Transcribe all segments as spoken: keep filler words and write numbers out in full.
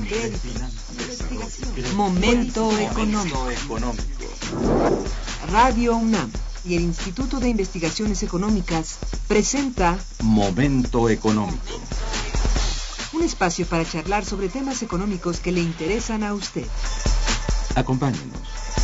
Momento económico. Radio UNAM y el Instituto de Investigaciones Económicas presenta Momento económico. Un espacio para charlar sobre temas económicos que le interesan a usted. Acompáñenos.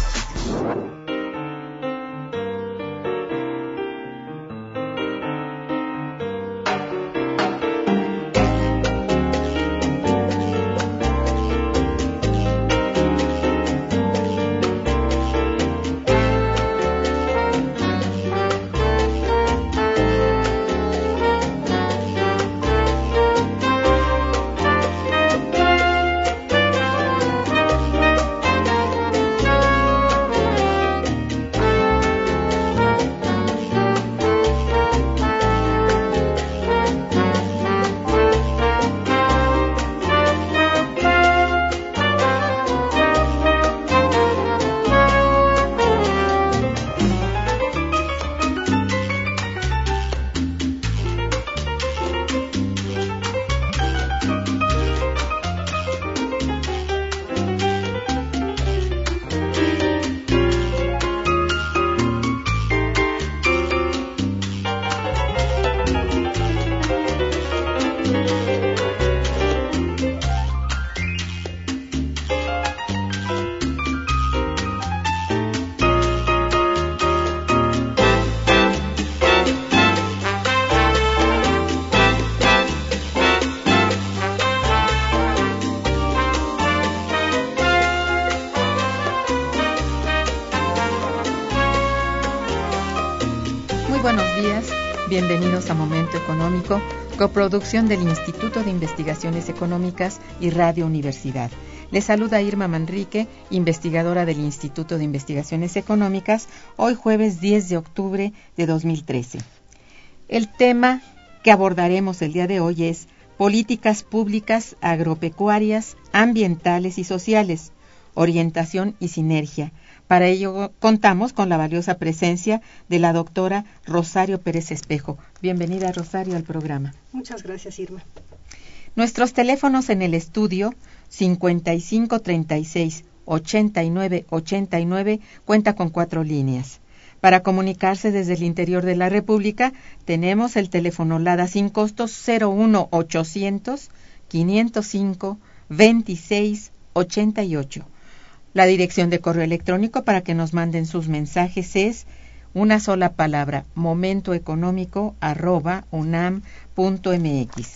Bienvenidos a Momento Económico, coproducción del Instituto de Investigaciones Económicas y Radio Universidad. Les saluda Irma Manrique, investigadora del Instituto de Investigaciones Económicas, hoy jueves diez de octubre de dos mil trece. El tema que abordaremos el día de hoy es políticas públicas agropecuarias, ambientales y sociales, orientación y sinergia. Para ello contamos con la valiosa presencia de la doctora Rosario Pérez Espejo. Bienvenida, Rosario, al programa. Muchas gracias, Irma. Nuestros teléfonos en el estudio cincuenta y cinco treinta y seis ochenta y nueve ochenta y nueve cuenta con cuatro líneas. Para comunicarse desde el interior de la República tenemos el teléfono LADA sin costos cero uno ochocientos quinientos cinco veintiséis ochenta y ocho. La dirección de correo electrónico para que nos manden sus mensajes es una sola palabra, momentoeconómico arroba unam punto mx.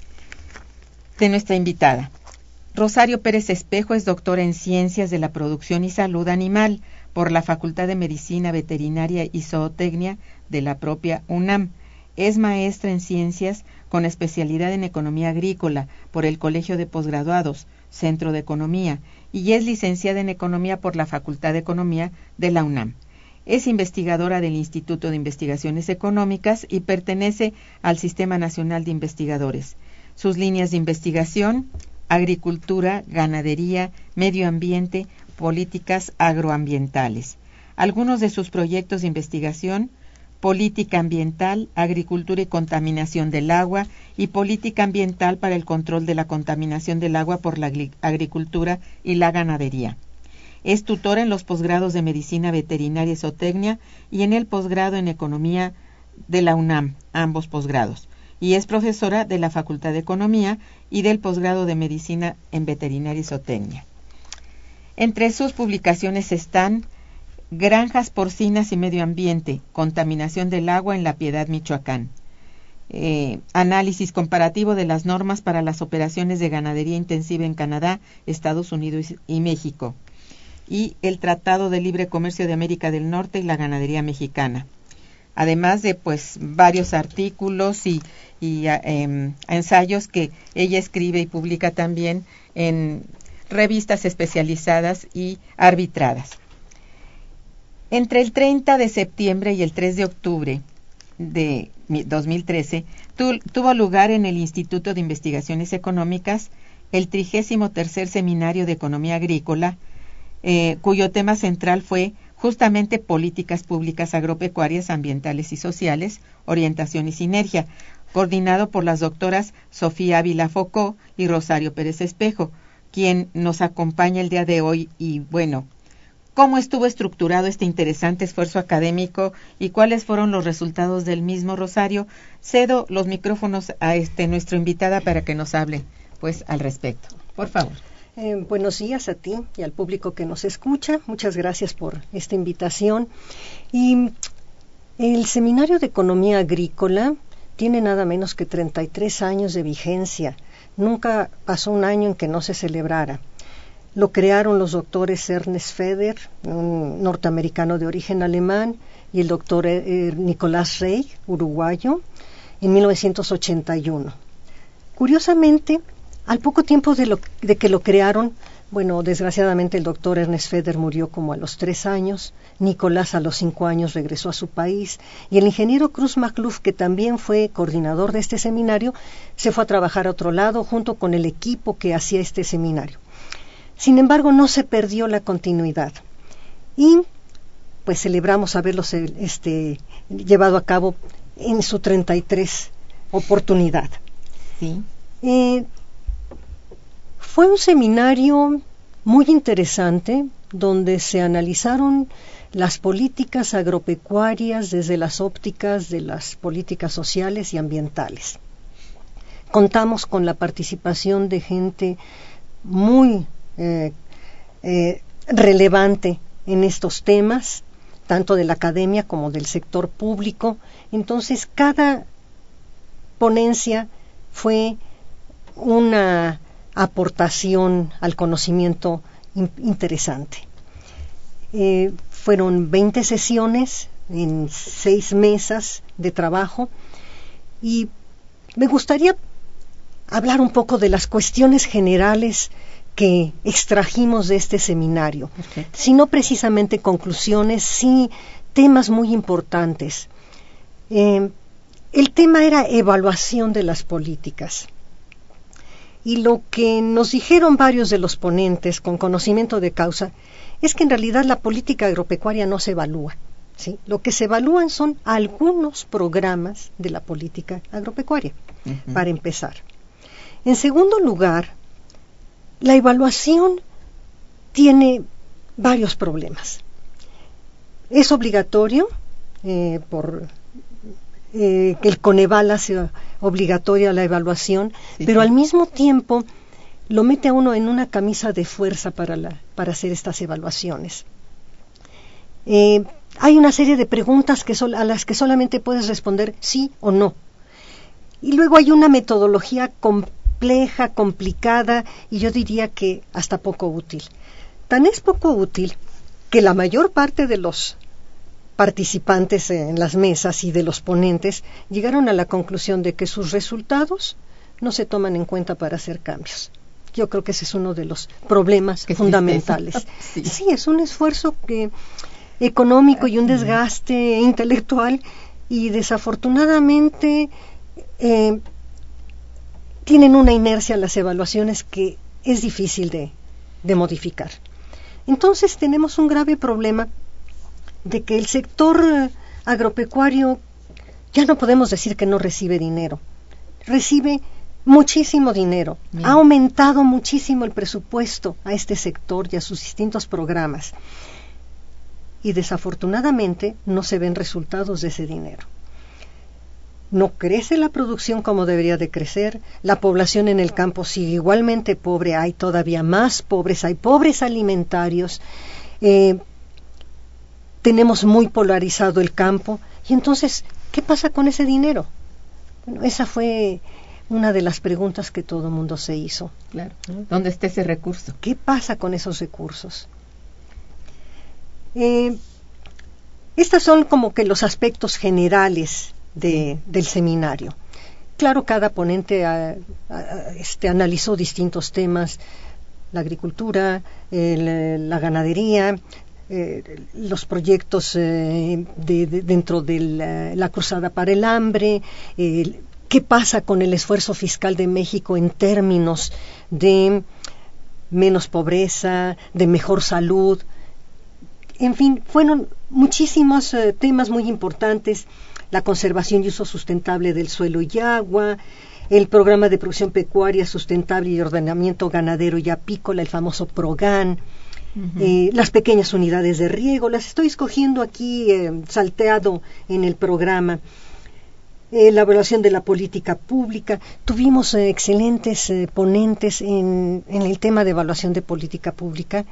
De nuestra invitada. Rosario Pérez Espejo es doctora en Ciencias de la Producción y Salud Animal por la Facultad de Medicina Veterinaria y Zootecnia de la propia UNAM. Es maestra en Ciencias con especialidad en Economía Agrícola por el Colegio de Posgraduados, Centro de Economía, y es licenciada en Economía por la Facultad de Economía de la UNAM. Es investigadora del Instituto de Investigaciones Económicas y pertenece al Sistema Nacional de Investigadores. Sus líneas de investigación: agricultura, ganadería, medio ambiente, políticas agroambientales. Algunos de sus proyectos de investigación: política ambiental, agricultura y contaminación del agua, y política ambiental para el control de la contaminación del agua por la agricultura y la ganadería. Es tutora en los posgrados de Medicina Veterinaria y Zootecnia y en el posgrado en Economía de la UNAM, ambos posgrados, y es profesora de la Facultad de Economía y del posgrado de Medicina en Veterinaria y Zootecnia. Entre sus publicaciones están Granjas porcinas y medio ambiente, contaminación del agua en La Piedad, Michoacán. Eh, análisis comparativo de las normas para las operaciones de ganadería intensiva en Canadá, Estados Unidos y México. Y el Tratado de Libre Comercio de América del Norte y la ganadería mexicana. Además de pues varios artículos y, y eh, ensayos que ella escribe y publica también en revistas especializadas y arbitradas. Entre el treinta de septiembre y el tres de octubre de dos mil trece tu, tuvo lugar en el Instituto de Investigaciones Económicas el trigésimo tercer Seminario de Economía Agrícola, eh, cuyo tema central fue justamente políticas públicas agropecuarias, ambientales y sociales, orientación y sinergia, coordinado por las doctoras Sofía Ávila Focó y Rosario Pérez Espejo, quien nos acompaña el día de hoy y bueno, cómo estuvo estructurado este interesante esfuerzo académico y cuáles fueron los resultados del mismo. Rosario, cedo los micrófonos a este nuestra invitada para que nos hable pues al respecto. Por favor. Eh, buenos días a ti y al público que nos escucha. Muchas gracias por esta invitación. Y el Seminario de Economía Agrícola tiene nada menos que treinta y tres años de vigencia. Nunca pasó un año en que no se celebrara. Lo crearon los doctores Ernest Feder, un norteamericano de origen alemán, y el doctor eh, Nicolás Rey, uruguayo, en mil novecientos ochenta y uno. Curiosamente, al poco tiempo de, lo, de que lo crearon, bueno, desgraciadamente el doctor Ernest Feder murió como a los tres años, Nicolás a los cinco años regresó a su país, y el ingeniero Cruz McCluff, que también fue coordinador de este seminario, se fue a trabajar a otro lado junto con el equipo que hacía este seminario. Sin embargo, no se perdió la continuidad, y pues celebramos haberlo este, llevado a cabo en su treinta y tres oportunidad. Sí. Eh, Fue un seminario muy interesante donde se analizaron las políticas agropecuarias desde las ópticas de las políticas sociales y ambientales. Contamos con la participación de gente muy eh, eh, relevante en estos temas, tanto de la academia como del sector público. Entonces, cada ponencia fue una aportación al conocimiento in- interesante. Eh, fueron veinte sesiones en seis mesas de trabajo y me gustaría hablar un poco de las cuestiones generales que extrajimos de este seminario, okay. Si no precisamente conclusiones, sí temas muy importantes. Eh, el tema era evaluación de las políticas. Y lo que nos dijeron varios de los ponentes con conocimiento de causa es que en realidad la política agropecuaria no se evalúa, ¿sí? Lo que se evalúan son algunos programas de la política agropecuaria, uh-huh. Para empezar. En segundo lugar, la evaluación tiene varios problemas. Es obligatorio eh, por... Eh, que el Coneval hace obligatoria la evaluación, sí, pero sí. Al mismo tiempo lo mete a uno en una camisa de fuerza para, la, para hacer estas evaluaciones. Eh, hay una serie de preguntas que sol, a las que solamente puedes responder sí o no. Y luego hay una metodología compleja, complicada, y yo diría que hasta poco útil. Tan es poco útil que la mayor parte de los participantes en las mesas y de los ponentes llegaron a la conclusión de que sus resultados no se toman en cuenta para hacer cambios. Yo creo que ese es uno de los problemas ¿Qué fundamentales. Sí. sí, es un esfuerzo que, económico y un desgaste intelectual, y desafortunadamente eh, tienen una inercia las evaluaciones que es difícil de, de modificar. Entonces tenemos un grave problema de que el sector agropecuario, ya no podemos decir que no recibe dinero, recibe muchísimo dinero, Bien. Ha aumentado muchísimo el presupuesto a este sector y a sus distintos programas, y desafortunadamente no se ven resultados de ese dinero. No crece la producción como debería de crecer, la población en el campo sigue igualmente pobre, hay todavía más pobres, hay pobres alimentarios, eh, tenemos muy polarizado el campo, y entonces, ¿qué pasa con ese dinero? Bueno, esa fue una de las preguntas que todo el mundo se hizo. Claro. ¿Dónde está ese recurso? ¿Qué pasa con esos recursos? Eh, estos son como que los aspectos generales de, del seminario. Claro, cada ponente a, a, este, analizó distintos temas: la agricultura, el, la ganadería, Eh, los proyectos eh, de, de, dentro de la, la cruzada para el hambre, eh, qué pasa con el esfuerzo fiscal de México en términos de menos pobreza, de mejor salud. En fin, fueron muchísimos eh, temas muy importantes: la conservación y uso sustentable del suelo y agua, el programa de producción pecuaria sustentable y ordenamiento ganadero y apícola, el famoso PROGAN, uh-huh. eh, las pequeñas unidades de riego, las estoy escogiendo aquí eh, salteado en el programa. Eh, la evaluación de la política pública. Tuvimos eh, excelentes eh, ponentes en, en el tema de evaluación de política pública,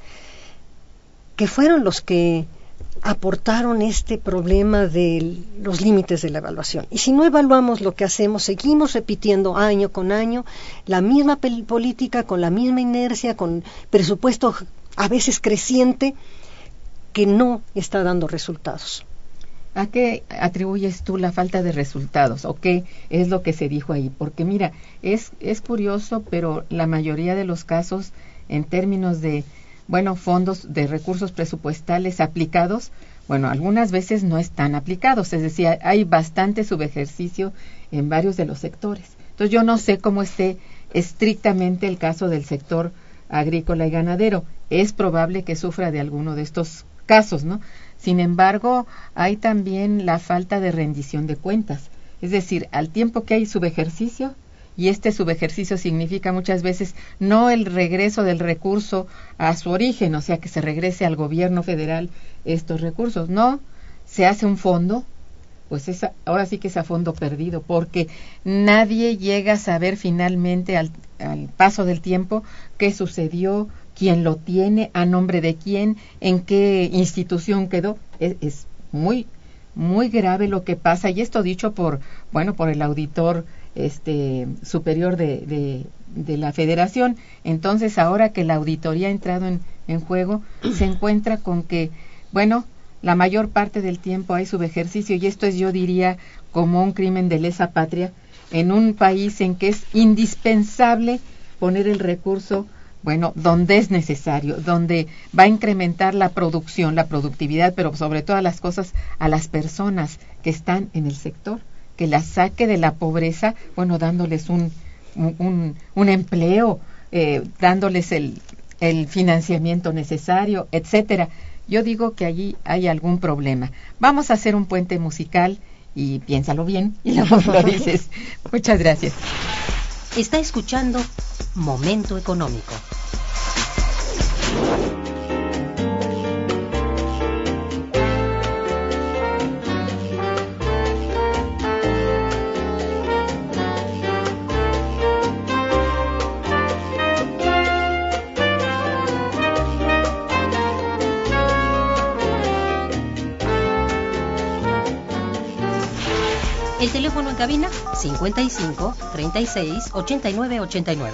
que fueron los que aportaron este problema de los límites de la evaluación. Y si no evaluamos lo que hacemos, seguimos repitiendo año con año la misma política, con la misma inercia, con presupuesto a veces creciente, que no está dando resultados. ¿A qué atribuyes tú la falta de resultados? ¿O qué es lo que se dijo ahí? Porque mira, es, es curioso, pero la mayoría de los casos, en términos de, bueno, fondos de recursos presupuestales aplicados, bueno, algunas veces no están aplicados. Es decir, hay bastante subejercicio en varios de los sectores. Entonces yo no sé cómo esté estrictamente el caso del sector agrícola y ganadero. Es probable que sufra de alguno de estos casos, ¿no? Sin embargo, hay también la falta de rendición de cuentas. Es decir, al tiempo que hay subejercicio, y este subejercicio significa muchas veces no el regreso del recurso a su origen, o sea, que se regrese al gobierno federal estos recursos. No, se hace un fondo, pues es, ahora sí que es a fondo perdido, porque nadie llega a saber finalmente al, al paso del tiempo qué sucedió, quién lo tiene, a nombre de quién, en qué institución quedó. Es, es muy, muy grave lo que pasa, y esto dicho por, bueno, por el auditor este superior de, de, de la Federación. Entonces, ahora que la auditoría ha entrado en, en juego, se encuentra con que, bueno, la mayor parte del tiempo hay subejercicio, y esto es, yo diría, como un crimen de lesa patria en un país en que es indispensable poner el recurso, bueno, donde es necesario, donde va a incrementar la producción, la productividad, pero sobre todas las cosas a las personas que están en el sector, que las saque de la pobreza, bueno, dándoles un, un, un empleo, eh, dándoles el, el financiamiento necesario, etcétera. Yo digo que allí hay algún problema. Vamos a hacer un puente musical y piénsalo bien y luego lo dices. Muchas gracias. Está escuchando Momento Económico. El teléfono en cabina cincuenta y cinco, treinta y seis, ochenta y nueve, ochenta y nueve.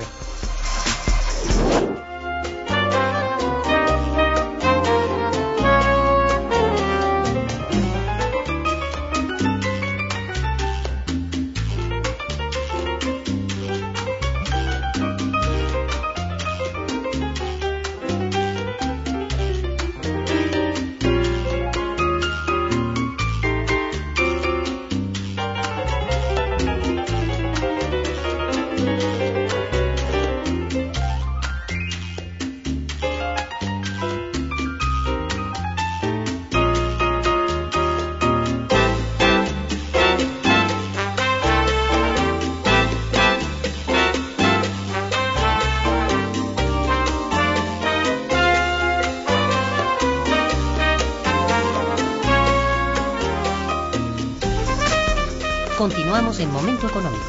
Continuamos en Momento Económico.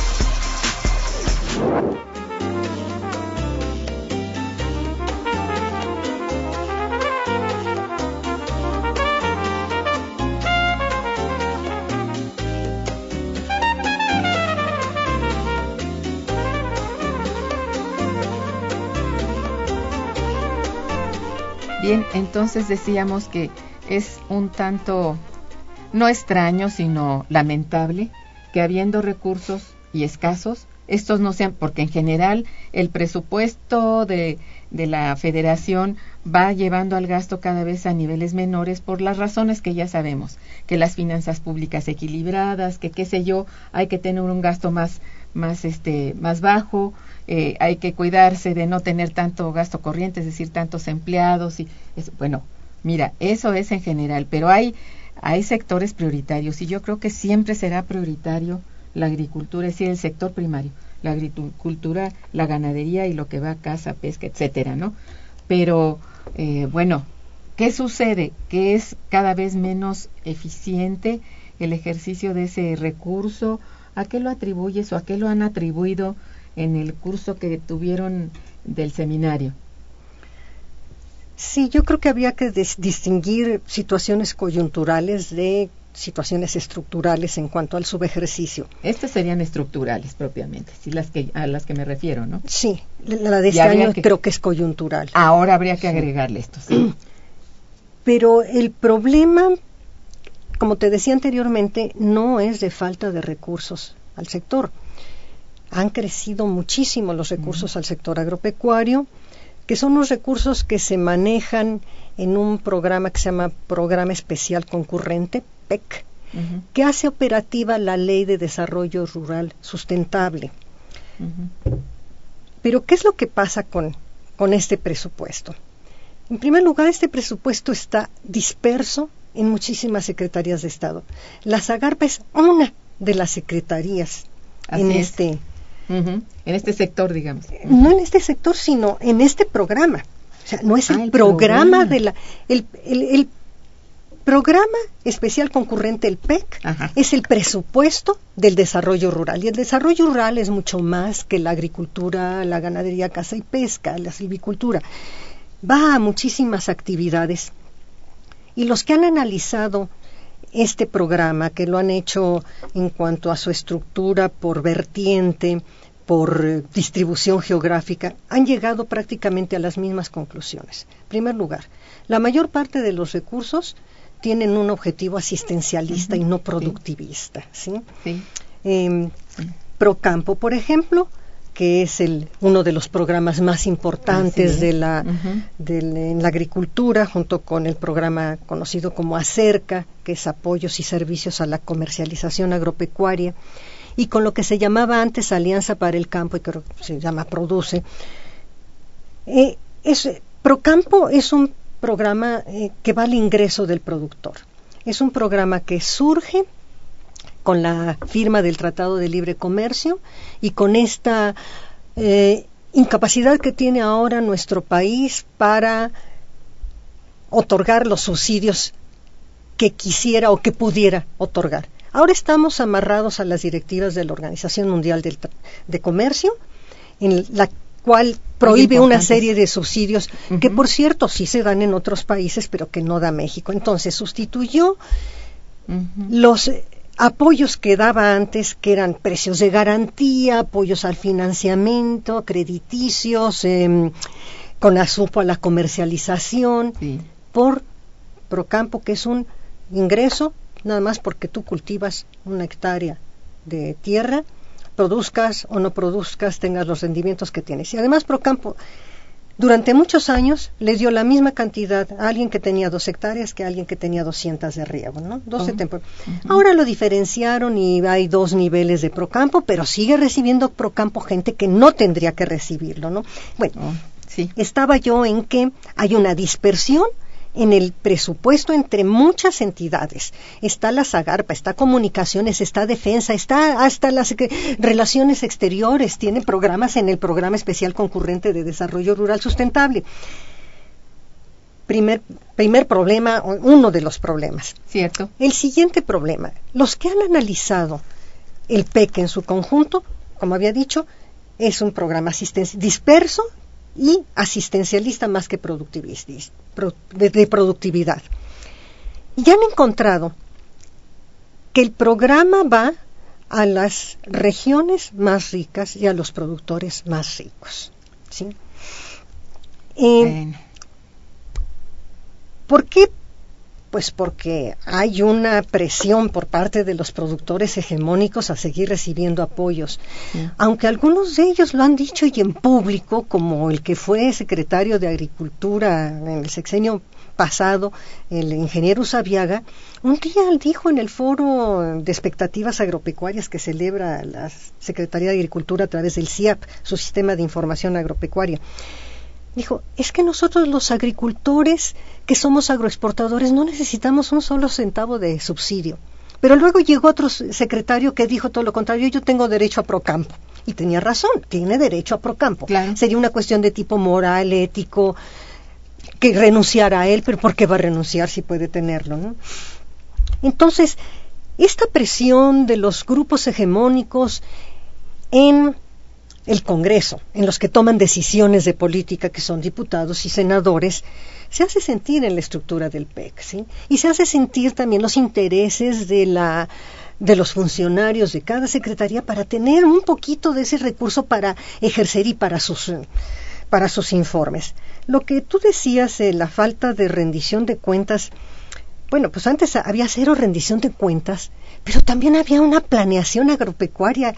Bien, entonces decíamos que es un tanto, no extraño, sino lamentable, que habiendo recursos y escasos, estos no sean, porque en general el presupuesto de, de la Federación va llevando al gasto cada vez a niveles menores por las razones que ya sabemos, que las finanzas públicas equilibradas, que qué sé yo, hay que tener un gasto más, más, este, más bajo, eh, hay que cuidarse de no tener tanto gasto corriente, es decir, tantos empleados, y es, bueno, mira, eso es en general, pero hay Hay sectores prioritarios y yo creo que siempre será prioritario la agricultura, es decir, el sector primario, la agricultura, la ganadería y lo que va a caza, pesca, etcétera, ¿no? Pero, eh, bueno, ¿qué sucede? Que es cada vez menos eficiente el ejercicio de ese recurso. ¿A qué lo atribuyes o a qué lo han atribuido en el curso que tuvieron del seminario? Sí, yo creo que había que dis- distinguir situaciones coyunturales de situaciones estructurales en cuanto al subejercicio. Estas serían estructurales propiamente, sí, las que a las que me refiero, ¿no? Sí, la de Y este habría año que- creo que es coyuntural. Ahora habría que agregarle esto, sí. Pero el problema, como te decía anteriormente, no es de falta de recursos al sector. Han crecido muchísimo los recursos al sector agropecuario, que son los recursos que se manejan en un programa que se llama Programa Especial Concurrente, P E C, Uh-huh, que hace operativa la Ley de Desarrollo Rural Sustentable. uh-huh. Pero, ¿qué es lo que pasa con, con este presupuesto? En primer lugar, este presupuesto está disperso en muchísimas secretarías de Estado. La SAGARPA es una de las secretarías Así en es. este, Uh-huh. En este sector, digamos. no en este sector, sino en este programa. O sea, no es Ah, el, el programa, programa. de la... El, el, el programa especial concurrente, el P E C, Ajá. es el presupuesto del desarrollo rural. Y el desarrollo rural es mucho más que la agricultura, la ganadería, caza y pesca, la silvicultura. Va a muchísimas actividades. Y los que han analizado este programa, que lo han hecho en cuanto a su estructura por vertiente, por eh, distribución geográfica, han llegado prácticamente a las mismas conclusiones. En primer lugar, la mayor parte de los recursos tienen un objetivo asistencialista Uh-huh, y no sí. productivista, ¿sí? Sí. Eh, Procampo, por ejemplo, que es el uno de los programas más importantes Así es. de la, Uh-huh. del- en la agricultura, junto con el programa conocido como ACERCA, que es Apoyos y Servicios a la Comercialización Agropecuaria, y con lo que se llamaba antes Alianza para el Campo, y creo que se llama Produce. Eh, es, Procampo es un programa eh, que va al ingreso del productor. Es un programa que surge con la firma del Tratado de Libre Comercio y con esta eh, incapacidad que tiene ahora nuestro país para otorgar los subsidios que quisiera o que pudiera otorgar. Ahora estamos amarrados a las directivas de la Organización Mundial del Tra- de Comercio, en la cual prohíbe una importantes. serie de subsidios que, Ujú. por cierto, sí se dan en otros países, pero que no da México. Entonces, sustituyó Uh-huh. los eh, apoyos que daba antes, que eran precios de garantía, apoyos al financiamiento, crediticios, eh, con asupo a la comercialización, Sí. por Procampo, que es un ingreso nada más porque tú cultivas una hectárea de tierra, produzcas o no produzcas, tengas los rendimientos que tienes. Y además Procampo durante muchos años le dio la misma cantidad a alguien que tenía dos hectáreas que a alguien que tenía doscientas de riego, ¿no? doce Oh. temporadas. Uh-huh. Ahora lo diferenciaron y hay dos niveles de Procampo, pero sigue recibiendo Procampo gente que no tendría que recibirlo, ¿no? Bueno, Oh, sí. estaba yo en que hay una dispersión en el presupuesto entre muchas entidades. Está la SAGARPA, está Comunicaciones, está Defensa, está hasta las eh, Relaciones Exteriores, tiene programas en el Programa Especial Concurrente de Desarrollo Rural Sustentable. Primer, primer problema, uno de los problemas. Cierto. El siguiente problema, los que han analizado el P E C en su conjunto, como había dicho, es un programa asistencial disperso y asistencialista más que productivista, de, de productividad. Y han encontrado que el programa va a las regiones más ricas y a los productores más ricos, ¿sí? Eh, Bueno. ¿Por qué? Pues porque hay una presión por parte de los productores hegemónicos a seguir recibiendo apoyos. Sí. Aunque algunos de ellos lo han dicho y en público, como el que fue secretario de Agricultura en el sexenio pasado, el ingeniero Usabiaga, un día dijo en el foro de expectativas agropecuarias que celebra la Secretaría de Agricultura a través del C I A P, su sistema de información agropecuaria, dijo, es que nosotros los agricultores que somos agroexportadores no necesitamos un solo centavo de subsidio, Pero luego llegó otro secretario que dijo todo lo contrario, yo tengo derecho a Procampo. Y tenía razón, tiene derecho a Procampo. Claro. Sería una cuestión de tipo moral, ético, que renunciara a él, pero ¿por qué va a renunciar si puede tenerlo, ¿no? Entonces, esta presión de los grupos hegemónicos en el Congreso, en los que toman decisiones de política, que son diputados y senadores, se hace sentir en la estructura del P E C, ¿sí? Y se hace sentir también los intereses de la de los funcionarios de cada secretaría para tener un poquito de ese recurso para ejercer y para sus para sus informes. Lo que tú decías, eh, la falta de rendición de cuentas, bueno, pues antes había cero rendición de cuentas, pero también había una planeación agropecuaria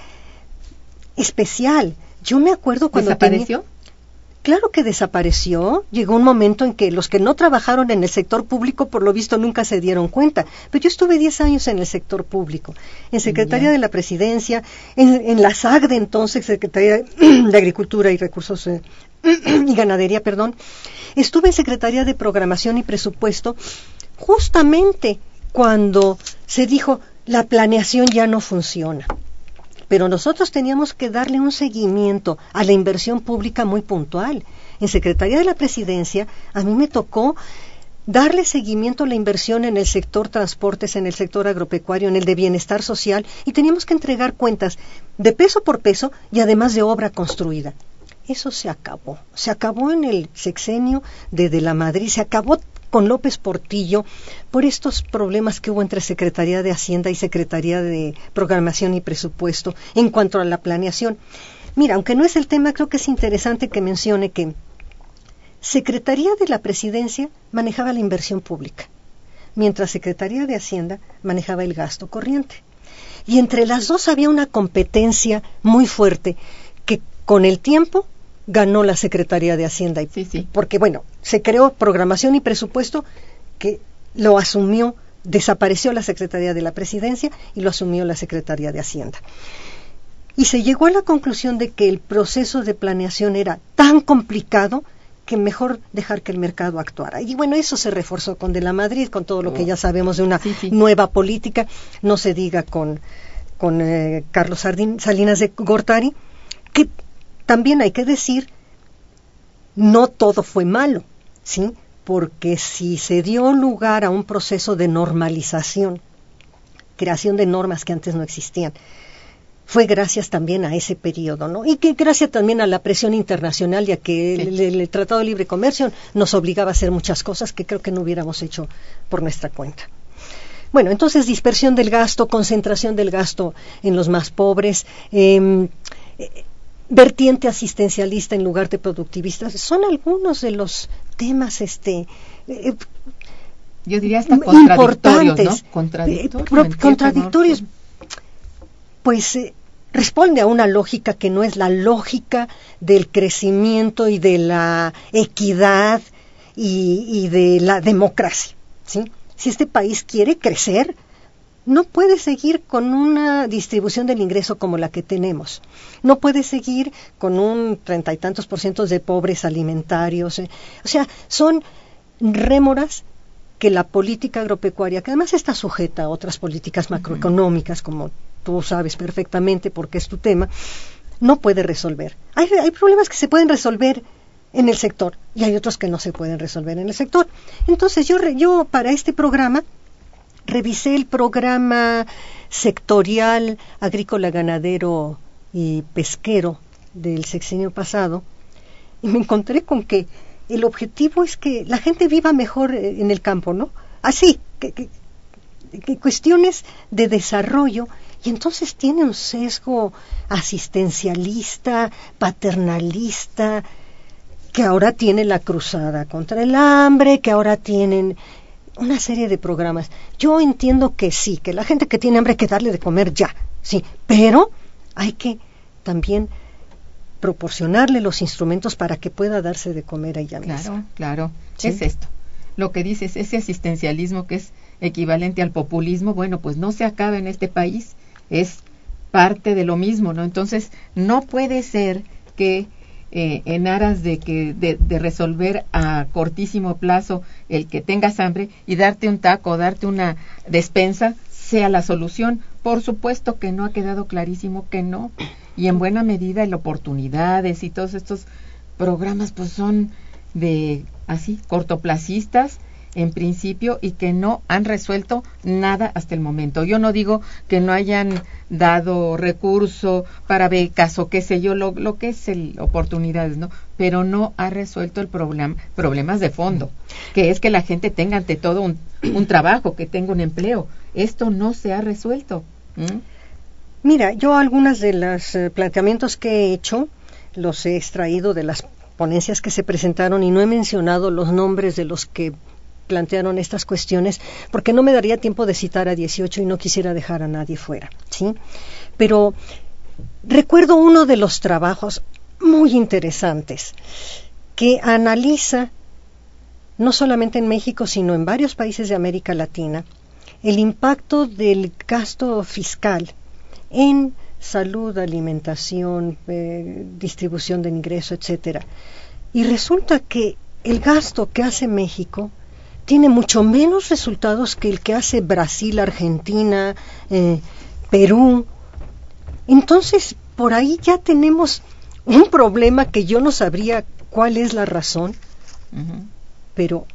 especial. Yo me acuerdo cuando ¿Desapareció? tenía... Claro que desapareció. Llegó un momento en que los que no trabajaron en el sector público, por lo visto, nunca se dieron cuenta. Pero yo estuve diez años en el sector público, en Secretaría de la Presidencia, en, en la SAGDE entonces, Secretaría de Agricultura y Recursos eh, y Ganadería, perdón. Estuve en Secretaría de Programación y Presupuesto justamente cuando se dijo la planeación ya no funciona. Pero nosotros teníamos que darle un seguimiento a la inversión pública muy puntual. En Secretaría de la Presidencia, a mí me tocó darle seguimiento a la inversión en el sector transportes, en el sector agropecuario, en el de bienestar social, y teníamos que entregar cuentas de peso por peso y además de obra construida. Eso se acabó. Se acabó en el sexenio de De la Madrid, se acabó con López Portillo por estos problemas que hubo entre Secretaría de Hacienda y Secretaría de Programación y Presupuesto en cuanto a la planeación. Mira, aunque no es el tema, creo que es interesante que mencione que Secretaría de la Presidencia manejaba la inversión pública, mientras Secretaría de Hacienda manejaba el gasto corriente. Y entre las dos había una competencia muy fuerte que con el tiempo ganó la Secretaría de Hacienda. Y, sí, sí. Porque, bueno, se creó Programación y Presupuesto que lo asumió, desapareció la Secretaría de la Presidencia y lo asumió la Secretaría de Hacienda. Y se llegó a la conclusión de que el proceso de planeación era tan complicado que mejor dejar que el mercado actuara. Y bueno, eso se reforzó con De la Madrid, con todo lo oh. que ya sabemos de una sí, sí. nueva política, no se diga con, con eh, Carlos Sardín, Salinas de Gortari, que también hay que decir, no todo fue malo, ¿sí? Porque si se dio lugar a un proceso de normalización, creación de normas que antes no existían, fue gracias también a ese periodo, ¿no? Y que gracias también a la presión internacional, ya que sí. el, el, el Tratado de Libre Comercio nos obligaba a hacer muchas cosas que creo que no hubiéramos hecho por nuestra cuenta. Bueno, entonces dispersión del gasto, concentración del gasto en los más pobres, eh, eh, vertiente asistencialista en lugar de productivista, son algunos de los temas este eh, yo diría hasta contradictorios, importantes, ¿no? Contradictorios, eh, pro, contradictorios no, pues eh, responde a una lógica que no es la lógica del crecimiento y de la equidad y, y de la democracia, ¿sí? Si este país quiere crecer, no puede seguir con una distribución del ingreso como la que tenemos. No puede seguir con un treinta y tantos por ciento de pobres alimentarios. Eh. O sea, son rémoras que la política agropecuaria, que además está sujeta a otras políticas macroeconómicas, como tú sabes perfectamente porque es tu tema, no puede resolver. Hay, hay problemas que se pueden resolver en el sector y hay otros que no se pueden resolver en el sector. Entonces yo, yo para este programa revisé el programa sectorial agrícola, ganadero y pesquero del sexenio pasado y me encontré con que el objetivo es que la gente viva mejor en el campo, ¿no? Así, que, que, que cuestiones de desarrollo, y entonces tiene un sesgo asistencialista, paternalista, que ahora tiene la cruzada contra el hambre, que ahora tienen una serie de programas. Yo entiendo que sí, que la gente que tiene hambre hay que darle de comer ya, sí, pero hay que también proporcionarle los instrumentos para que pueda darse de comer a ella misma. Claro, claro. ¿Sí? Es esto. Lo que dices, ese asistencialismo que es equivalente al populismo, bueno, pues no se acaba en este país, es parte de lo mismo, ¿no? Entonces, no puede ser que eh, en aras de que de, de resolver a cortísimo plazo el que tengas hambre y darte un taco, darte una despensa, sea la solución. Por supuesto que no, ha quedado clarísimo que no, y en buena medida el oportunidades y todos estos programas pues son de así cortoplacistas en principio y que no han resuelto nada hasta el momento. Yo no digo que no hayan dado recurso para becas o qué sé yo, lo, lo que es el oportunidades, ¿no? Pero no ha resuelto el problema, problemas de fondo, que es que la gente tenga ante todo un, un trabajo, que tenga un empleo. Esto no se ha resuelto. ¿Mm? Mira, yo algunos de los eh, planteamientos que he hecho los he extraído de las ponencias que se presentaron y no he mencionado los nombres de los que plantearon estas cuestiones porque no me daría tiempo de citar a dieciocho y no quisiera dejar a nadie fuera, ¿sí? Pero recuerdo uno de los trabajos muy interesantes que analiza no solamente en México sino en varios países de América Latina el impacto del gasto fiscal en salud, alimentación, eh, distribución de ingreso, etcétera. Y resulta que el gasto que hace México tiene mucho menos resultados que el que hace Brasil, Argentina, eh, Perú. Entonces, por ahí ya tenemos un problema que yo no sabría cuál es la razón, uh-huh. pero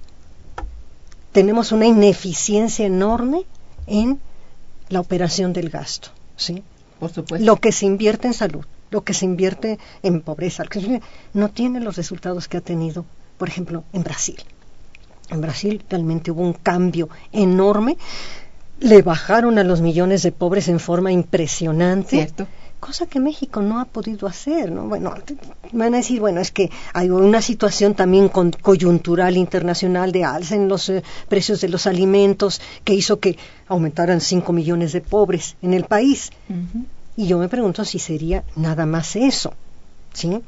tenemos una ineficiencia enorme en la operación del gasto, ¿sí? Por supuesto. Lo que se invierte en salud, lo que se invierte en pobreza, no tiene los resultados que ha tenido, por ejemplo, en Brasil. En Brasil realmente hubo un cambio enorme, le bajaron a los millones de pobres en forma impresionante, cierto, cosa que México no ha podido hacer, ¿no? Bueno, van a decir, bueno, es que hay una situación también con, coyuntural internacional de alza en los eh, precios de los alimentos que hizo que aumentaran cinco millones de pobres en el país. Uh-huh. Y yo me pregunto si sería nada más eso, ¿sí?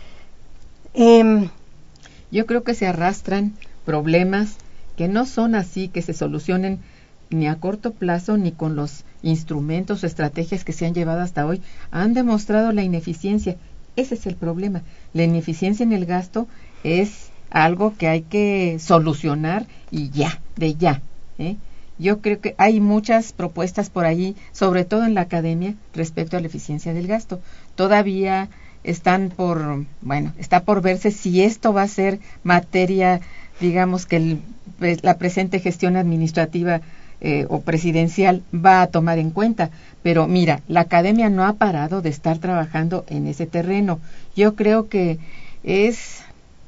Eh, yo creo que se arrastran problemas que no son así, que se solucionen ni a corto plazo ni con los instrumentos o estrategias que se han llevado hasta hoy. Han demostrado la ineficiencia. Ese es el problema. La ineficiencia en el gasto es algo que hay que solucionar y ya, de ya, ¿eh? Yo creo que hay muchas propuestas por ahí, sobre todo en la academia, respecto a la eficiencia del gasto. Todavía están por, bueno, está por verse si esto va a ser materia, digamos que el, la presente gestión administrativa eh, o presidencial va a tomar en cuenta. Pero mira, la academia no ha parado de estar trabajando en ese terreno. Yo creo que es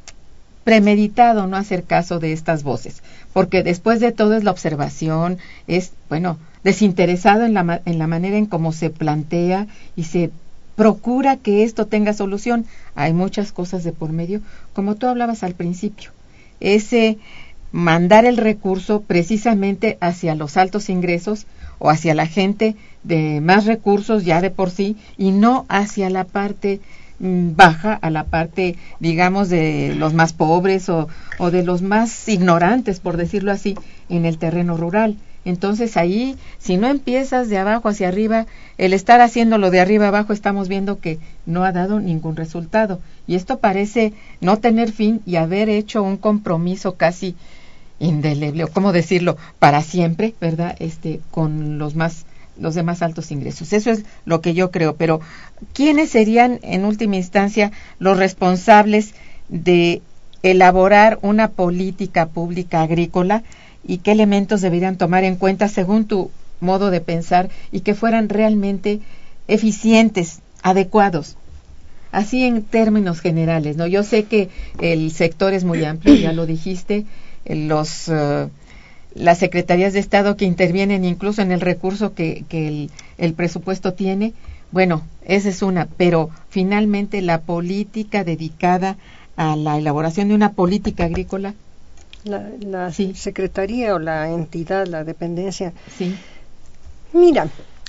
premeditado no hacer caso de estas voces, porque después de todo es la observación, es, bueno, desinteresado en la, en la manera en cómo se plantea y se procura que esto tenga solución. Hay muchas cosas de por medio, como tú hablabas al principio, ese mandar el recurso precisamente hacia los altos ingresos o hacia la gente de más recursos ya de por sí y no hacia la parte baja, a la parte, digamos, de los más pobres o, o de los más ignorantes, por decirlo así, en el terreno rural. Entonces ahí, si no empiezas de abajo hacia arriba, el estar haciéndolo de arriba abajo, estamos viendo que no ha dado ningún resultado. Y esto parece no tener fin y haber hecho un compromiso casi indeleble, o cómo decirlo, para siempre, ¿verdad? Este, con los más los de más altos ingresos. Eso es lo que yo creo, pero ¿quiénes serían en última instancia los responsables de elaborar una política pública agrícola y qué elementos deberían tomar en cuenta según tu modo de pensar y que fueran realmente eficientes, adecuados? Así en términos generales, ¿no? Yo sé que el sector es muy amplio, ya lo dijiste, los uh, las secretarías de Estado que intervienen incluso en el recurso que, que el, el presupuesto tiene, bueno, esa es una, pero finalmente la política dedicada a la elaboración de una política agrícola. La, la sí. secretaría o la entidad, la dependencia. Sí. Mira,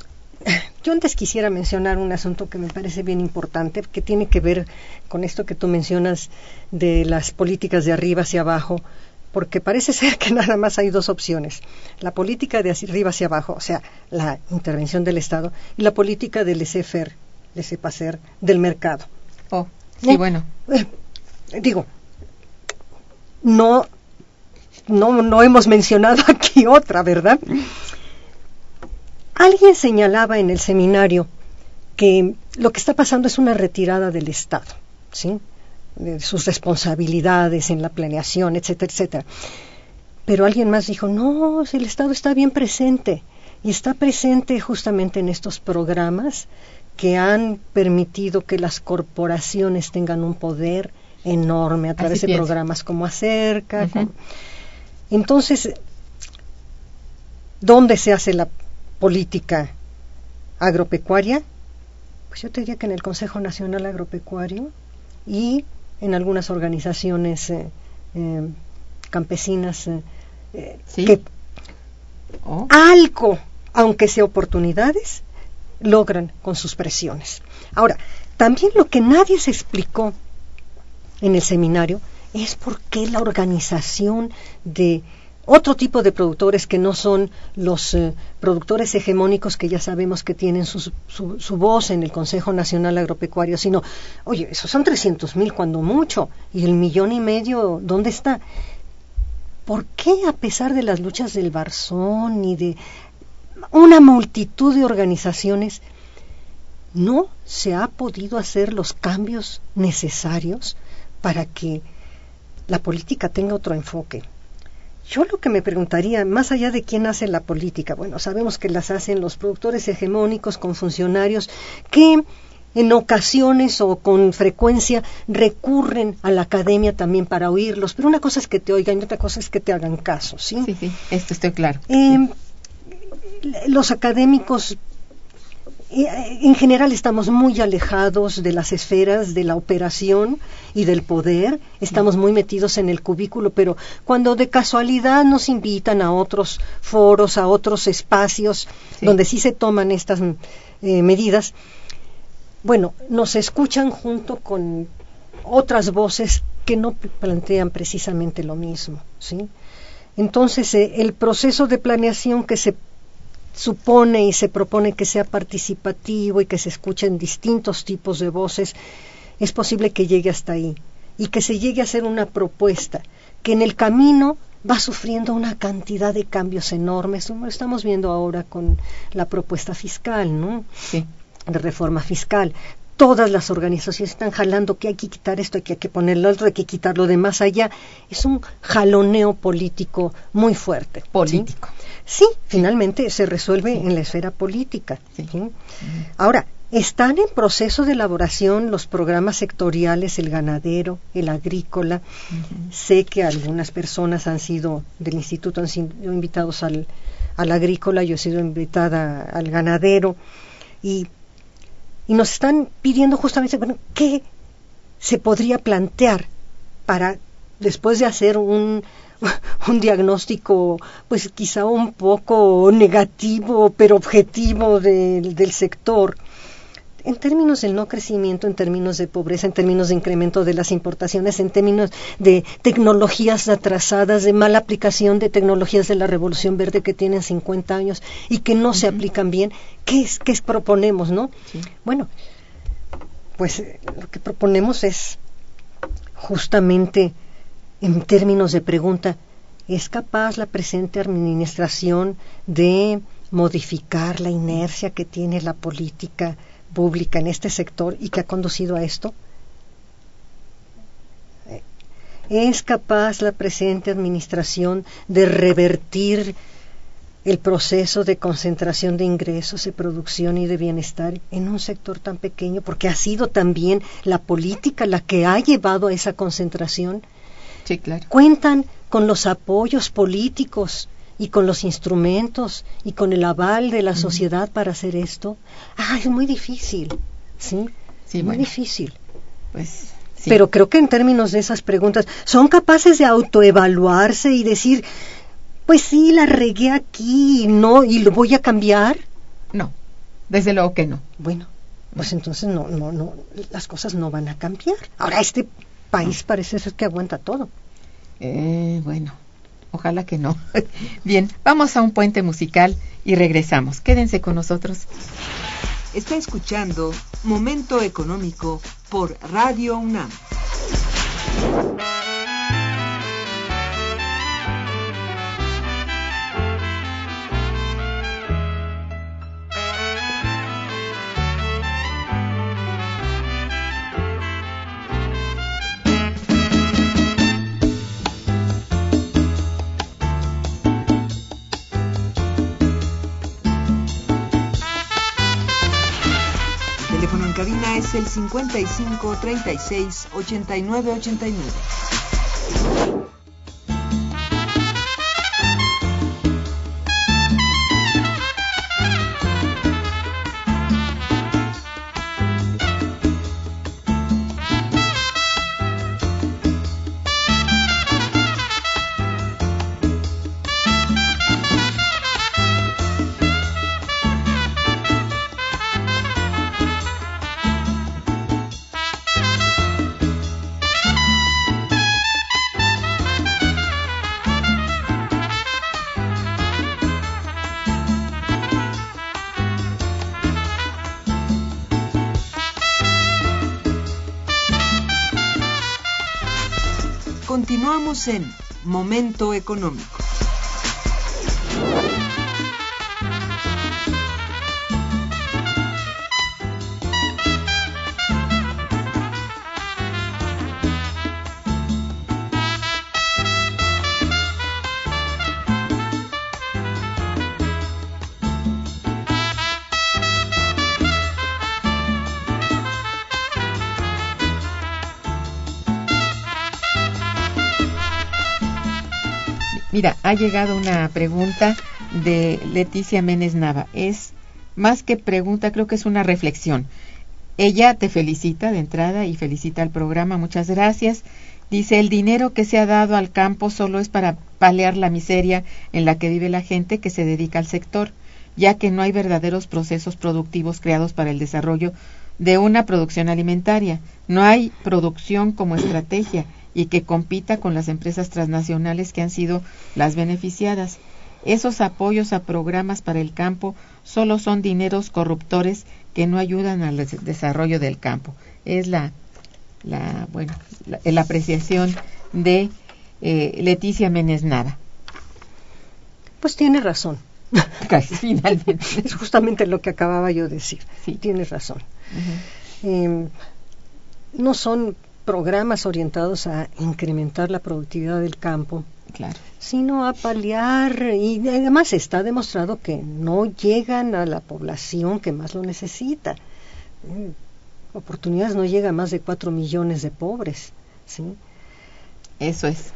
yo antes quisiera mencionar un asunto que me parece bien importante, que tiene que ver con esto que tú mencionas de las políticas de arriba hacia abajo, porque parece ser que nada más hay dos opciones, la política de arriba hacia abajo, o sea, la intervención del Estado, y la política del laissez-faire, laissez-passer del mercado. Oh, sí, ¿Eh? bueno. Eh, digo, no, no, no hemos mencionado aquí otra, ¿verdad? alguien señalaba en el seminario que lo que está pasando es una retirada del Estado, ¿sí?, de sus responsabilidades en la planeación, etcétera, etcétera. Pero alguien más dijo, no, el Estado está bien presente, y está presente justamente en estos programas que han permitido que las corporaciones tengan un poder enorme a través Así de pienso. programas como Acerca. Uh-huh. Como... Entonces, ¿dónde se hace la política agropecuaria? Pues yo te diría que en el Consejo Nacional Agropecuario y en algunas organizaciones eh, eh, campesinas eh, eh, ¿Sí? que oh. algo, aunque sea oportunidades, logran con sus presiones. Ahora, también lo que nadie se explicó en el seminario es por qué la organización de otro tipo de productores que no son los eh, productores hegemónicos que ya sabemos que tienen su, su, su voz en el Consejo Nacional Agropecuario, sino, oye, esos son trescientos mil cuando mucho, y el millón y medio, ¿dónde está? ¿Por qué, a pesar de las luchas del Barzón y de una multitud de organizaciones, no se ha podido hacer los cambios necesarios para que la política tenga otro enfoque? Yo lo que me preguntaría, más allá de quién hace la política, bueno, sabemos que las hacen los productores hegemónicos con funcionarios que en ocasiones o con frecuencia recurren a la academia también para oírlos, pero una cosa es que te oigan y otra cosa es que te hagan caso, ¿sí? Sí, sí, esto estoy claro. Eh, los académicos en general estamos muy alejados de las esferas de la operación y del poder, estamos muy metidos en el cubículo, pero cuando de casualidad nos invitan a otros foros, a otros espacios sí. donde sí se toman estas eh, medidas, bueno, nos escuchan junto con otras voces que no plantean precisamente lo mismo, ¿sí? Entonces, eh, el proceso de planeación que se supone y se propone que sea participativo y que se escuchen distintos tipos de voces, es posible que llegue hasta ahí y que se llegue a hacer una propuesta que en el camino va sufriendo una cantidad de cambios enormes. Lo estamos viendo ahora con la propuesta fiscal, ¿no? Sí. De reforma fiscal. Todas las organizaciones están jalando que hay que quitar esto, que hay que poner lo otro, hay que quitar lo de más allá. Es un jaloneo político muy fuerte. Político. Sí, sí, finalmente se resuelve sí. en la esfera política. Sí. ¿Sí? Uh-huh. Ahora, están en proceso de elaboración los programas sectoriales, el ganadero, el agrícola. Uh-huh. Sé que algunas personas han sido, del instituto han sido invitados al, al agrícola, yo he sido invitada al ganadero, y Y nos están pidiendo justamente, bueno, ¿qué se podría plantear para, después de hacer un, un diagnóstico, pues quizá un poco negativo, pero objetivo de, del sector, en términos del no crecimiento, en términos de pobreza, en términos de incremento de las importaciones, en términos de tecnologías atrasadas, de mala aplicación de tecnologías de la Revolución Verde que tienen cincuenta años y que no uh-huh. se aplican bien? ¿Qué es, qué es proponemos, no? Sí. Bueno, pues eh, lo que proponemos es justamente en términos de pregunta, ¿es capaz la presente administración de modificar la inercia que tiene la política pública en este sector y que ha conducido a esto? ¿Es capaz la presente administración de revertir el proceso de concentración de ingresos, de producción y de bienestar en un sector tan pequeño? Porque ha sido también la política la que ha llevado a esa concentración. Sí, claro. Cuentan con los apoyos políticos y con los instrumentos y con el aval de la uh-huh. sociedad para hacer esto. Ah, es muy difícil, ¿sí? Sí, muy bueno, difícil. Pues, sí. Pero creo que en términos de esas preguntas, ¿son capaces de autoevaluarse y decir, pues sí, la regué aquí, no, y lo voy a cambiar? No, desde luego que no. Bueno, pues entonces no, no, no, las cosas no van a cambiar. Ahora este país no. parece ser que aguanta todo. Eh, bueno. Ojalá que no. Bien, vamos a un puente musical y regresamos. Quédense con nosotros. Está escuchando Momento Económico por Radio UNAM. es el cincuenta y cinco, treinta y seis, ochenta y nueve, ochenta y nueve. Continuamos en Momento Económico. Mira, ha llegado una pregunta de Leticia Méndez Nava. Es más que pregunta, creo que es una reflexión. Ella te felicita de entrada y felicita al programa. Muchas gracias. Dice, el dinero que se ha dado al campo solo es para paliar la miseria en la que vive la gente que se dedica al sector, ya que no hay verdaderos procesos productivos creados para el desarrollo de una producción alimentaria. No hay producción como estrategia y que compita con las empresas transnacionales que han sido las beneficiadas. Esos apoyos a programas para el campo solo son dineros corruptores que no ayudan al des- desarrollo del campo. Es la, la bueno, la, la apreciación de eh, Leticia Méndez Nava. Pues tiene razón. Casi, finalmente. Es justamente lo que acababa yo de decir. Sí. Tienes razón. Uh-huh. Eh, no son programas orientados a incrementar la productividad del campo, claro, sino a paliar, y además está demostrado que no llegan a la población que más lo necesita. Eh, oportunidades no llega a más de cuatro millones de pobres, ¿sí? Eso es.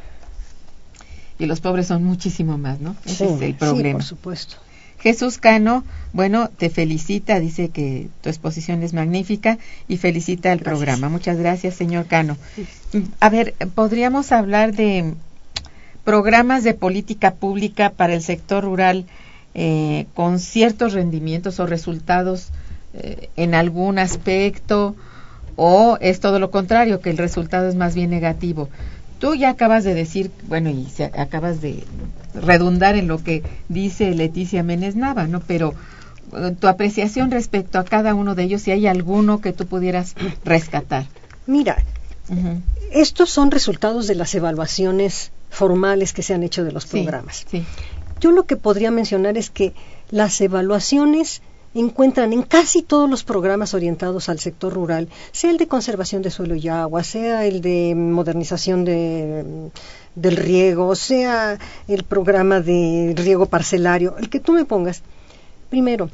Y los pobres son muchísimo más, ¿no? Ese Sí, es el problema. sí, por supuesto. Jesús Cano, bueno, te felicita, dice que tu exposición es magnífica y felicita al Gracias. programa. Muchas gracias, señor Cano. A ver, ¿podríamos hablar de programas de política pública para el sector rural eh, con ciertos rendimientos o resultados eh, en algún aspecto, o es todo lo contrario, que el resultado es más bien negativo? Tú ya acabas de decir, bueno, y se, acabas de redundar en lo que dice Leticia Méndez Nava, ¿no? Pero uh, tu apreciación respecto a cada uno de ellos, si hay alguno que tú pudieras rescatar. Mira, Uh-huh. estos son resultados de las evaluaciones formales que se han hecho de los Sí, programas. sí. Yo lo que podría mencionar es que las evaluaciones encuentran en casi todos los programas orientados al sector rural, sea el de conservación de suelo y agua, sea el de modernización de, del riego, sea el programa de riego parcelario, el que tú me pongas. Primero,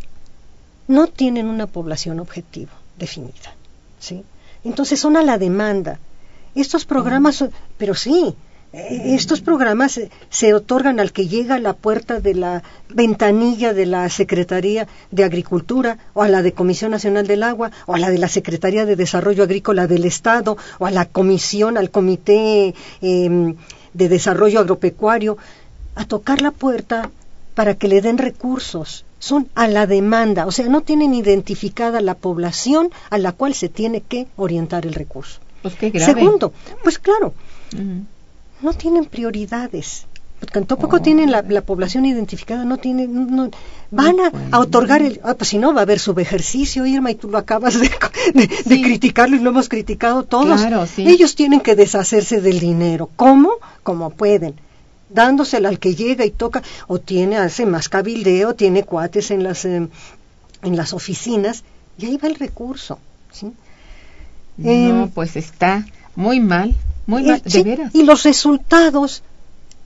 no tienen una población objetivo definida, ¿sí? Entonces son a la demanda. Estos programas, son, pero sí, estos programas se otorgan al que llega a la puerta de la ventanilla de la Secretaría de Agricultura, o a la de Comisión Nacional del Agua, o a la de la Secretaría de Desarrollo Agrícola del Estado, o a la Comisión, al Comité eh, de Desarrollo Agropecuario, a tocar la puerta para que le den recursos. Son a la demanda, o sea, no tienen identificada la población a la cual se tiene que orientar el recurso. Pues qué grave. Segundo, pues claro, Uh-huh. no tienen prioridades, porque tampoco oh. tienen la, la población identificada, no tienen, no, van a, a otorgar el, ah, pues si no va a haber subejercicio, Irma, y tú lo acabas de, de, sí. de criticarlo y lo hemos criticado todos. Claro, sí. Ellos tienen que deshacerse del dinero. ¿Cómo? Como pueden, dándosela al que llega y toca, o tiene, hace más cabildeo, tiene cuates en las eh, en las oficinas, y ahí va el recurso, ¿sí? No, eh, pues está muy mal, muy eh, mal, de sí, veras. Y los resultados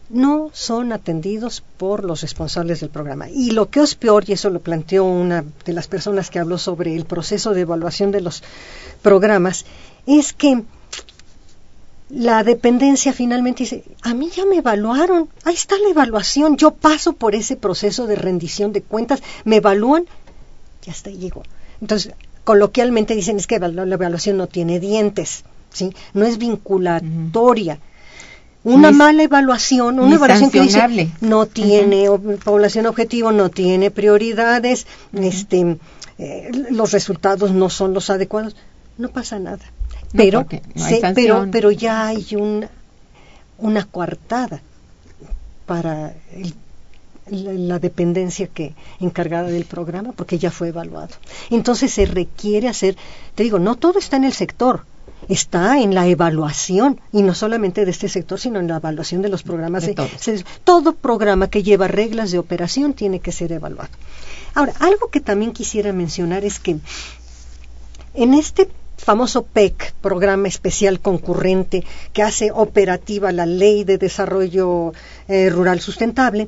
no son atendidos por los responsables del programa. Y lo que es peor, y eso lo planteó una de las personas que habló sobre el proceso de evaluación de los programas, es que la dependencia finalmente dice, a mí ya me evaluaron, ahí está la evaluación, yo paso por ese proceso de rendición de cuentas, me evalúan, ya hasta ahí llegó. Entonces, coloquialmente dicen, es que la evaluación no tiene dientes, ¿sí? No es vinculatoria. Uh-huh. Una ni, mala evaluación, una evaluación que dice, no tiene uh-huh. población objetivo, no tiene prioridades, uh-huh. este, eh, los resultados no son los adecuados, no pasa nada. No, pero, no se, pero pero ya hay un, una coartada para el, la, la dependencia que encargada del programa, porque ya fue evaluado. Entonces se requiere hacer, te digo, no todo está en el sector, está en la evaluación, y no solamente de este sector, sino en la evaluación de los programas. De de, se, todo programa que lleva reglas de operación tiene que ser evaluado. Ahora, algo que también quisiera mencionar es que en este famoso P E C, Programa Especial Concurrente, que hace operativa la Ley de Desarrollo eh, Rural Sustentable,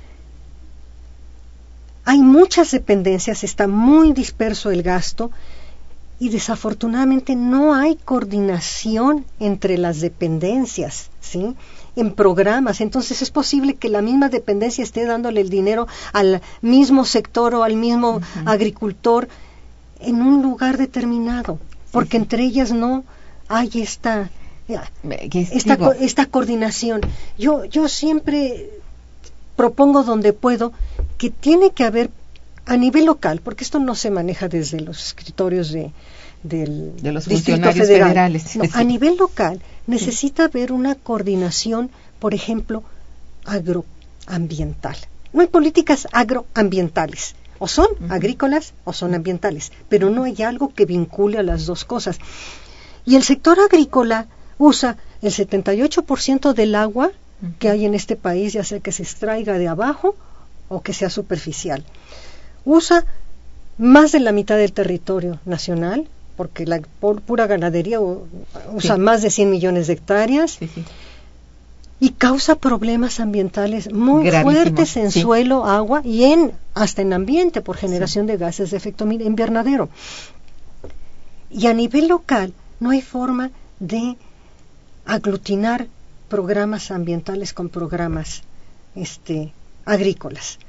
hay muchas dependencias, está muy disperso el gasto y desafortunadamente no hay coordinación entre las dependencias, ¿sí?, en programas. Entonces es posible que la misma dependencia esté dándole el dinero al mismo sector o al mismo uh-huh. agricultor en un lugar determinado, porque sí, sí. entre ellas no hay esta esta, co- esta coordinación. Yo yo siempre propongo donde puedo que tiene que haber a nivel local, porque esto no se maneja desde los escritorios de del de los Distrito funcionarios Federal. federales. No, sí. A nivel local necesita sí. haber una coordinación, por ejemplo, agroambiental. No hay políticas agroambientales. O son uh-huh. agrícolas o son ambientales, pero no hay algo que vincule a las dos cosas. Y el sector agrícola usa el setenta y ocho por ciento del agua uh-huh. que hay en este país, ya sea que se extraiga de abajo o que sea superficial. Usa más de la mitad del territorio nacional, porque la por, pura ganadería u, usa sí. más de cien millones de hectáreas. Sí, sí. Y causa problemas ambientales muy Gravísimo, fuertes en sí. suelo, agua y en hasta en ambiente por generación sí. de gases de efecto invernadero. Y a nivel local no hay forma de aglutinar programas ambientales con programas este, agrícolas.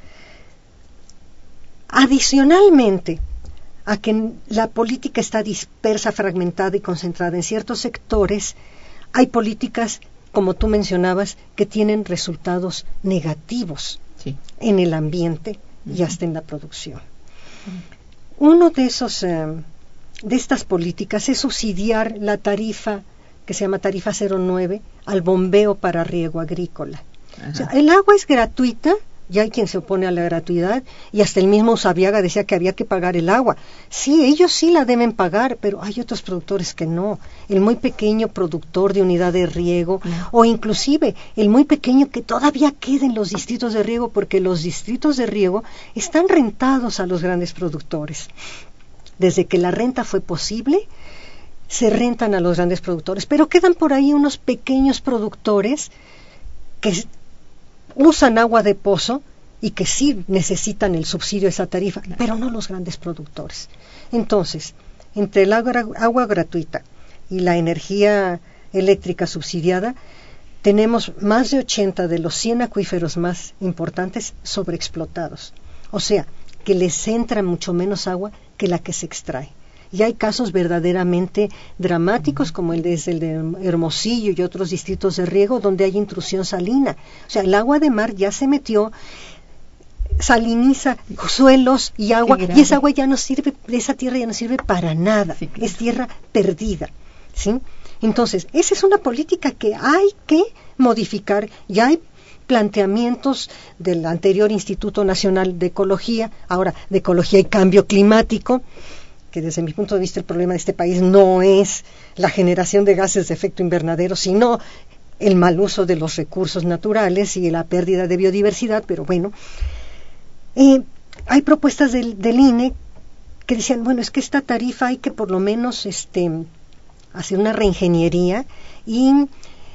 Adicionalmente a que la política está dispersa, fragmentada y concentrada en ciertos sectores, hay políticas, como tú mencionabas, que tienen resultados negativos sí. en el ambiente uh-huh. y hasta en la producción. Uh-huh. Uno de esos eh, de estas políticas es subsidiar la tarifa que se llama tarifa cero nueve al bombeo para riego agrícola. Uh-huh. O sea, el agua es gratuita. Ya hay quien se opone a la gratuidad y hasta el mismo Usabiaga decía que había que pagar el agua. Sí, ellos sí la deben pagar, pero hay otros productores que no. El muy pequeño productor de unidad de riego no. o inclusive el muy pequeño que todavía queda en los distritos de riego, porque los distritos de riego están rentados a los grandes productores. Desde que la renta fue posible, se rentan a los grandes productores, pero quedan por ahí unos pequeños productores que usan agua de pozo y que sí necesitan el subsidio de esa tarifa, pero no los grandes productores. Entonces, entre el agua, agua gratuita y la energía eléctrica subsidiada, tenemos más de ochenta de los cien acuíferos más importantes sobreexplotados. O sea, que les entra mucho menos agua que la que se extrae. Y hay casos verdaderamente dramáticos, como el de, el de Hermosillo y otros distritos de riego, donde hay intrusión salina. O sea, el agua de mar ya se metió, saliniza suelos y agua, y esa agua ya no sirve, esa tierra ya no sirve para nada, sí, claro. es tierra perdida, ¿sí? Entonces, esa es una política que hay que modificar. Ya hay planteamientos del anterior Instituto Nacional de Ecología, ahora de Ecología y Cambio Climático, que desde mi punto de vista el problema de este país no es la generación de gases de efecto invernadero, sino el mal uso de los recursos naturales y la pérdida de biodiversidad. Pero bueno, eh, hay propuestas del, del I N E que decían, bueno, es que esta tarifa hay que por lo menos este, hacer una reingeniería y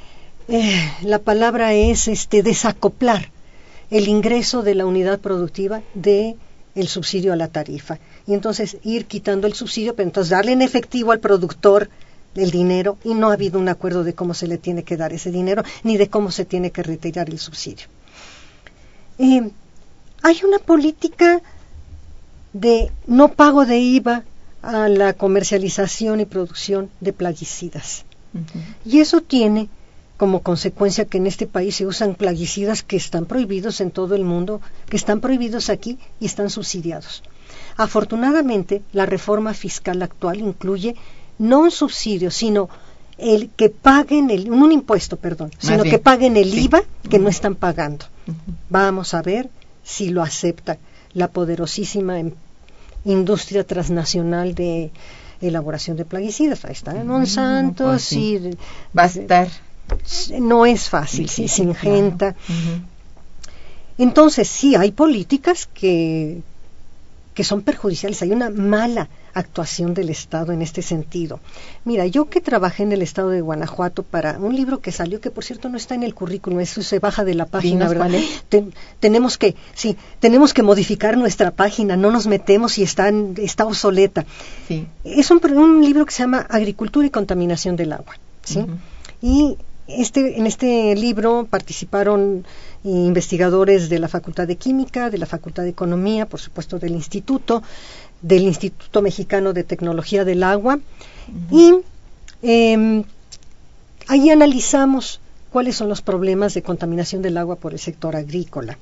eh, la palabra es este desacoplar el ingreso de la unidad productiva de el subsidio a la tarifa. Y entonces ir quitando el subsidio, pero entonces darle en efectivo al productor el dinero, y no ha habido un acuerdo de cómo se le tiene que dar ese dinero, ni de cómo se tiene que retirar el subsidio. Eh, hay una política de no pago de I V A a la comercialización y producción de plaguicidas. Uh-huh. Y eso tiene como consecuencia que en este país se usan plaguicidas que están prohibidos en todo el mundo, que están prohibidos aquí y están subsidiados. Afortunadamente, la reforma fiscal actual incluye no un subsidio, sino el que paguen el, un impuesto, perdón, Más sino bien. que paguen el sí. I V A que uh-huh. no están pagando. Uh-huh. Vamos a ver si lo acepta la poderosísima em, industria transnacional de elaboración de plaguicidas. Ahí está uh-huh. Monsanto, pues sí. sí. Va a estar. No es fácil, sí, sí, Singenta. Claro. Uh-huh. Entonces, sí, hay políticas que, que son perjudiciales. Hay una mala actuación del Estado en este sentido. Mira, yo que trabajé en el Estado de Guanajuato para un libro que salió, que por cierto no está en el currículum, eso se baja de la página, ¿verdad? Ten, tenemos que, sí, tenemos que modificar nuestra página, no nos metemos y está, está obsoleta. Sí. Es un, un libro que se llama Agricultura y Contaminación del Agua, ¿sí? Uh-huh. Y este, en este libro participaron investigadores de la Facultad de Química, de la Facultad de Economía, por supuesto del Instituto, del Instituto Mexicano de Tecnología del Agua, uh-huh. y eh, ahí analizamos cuáles son los problemas de contaminación del agua por el sector agrícola.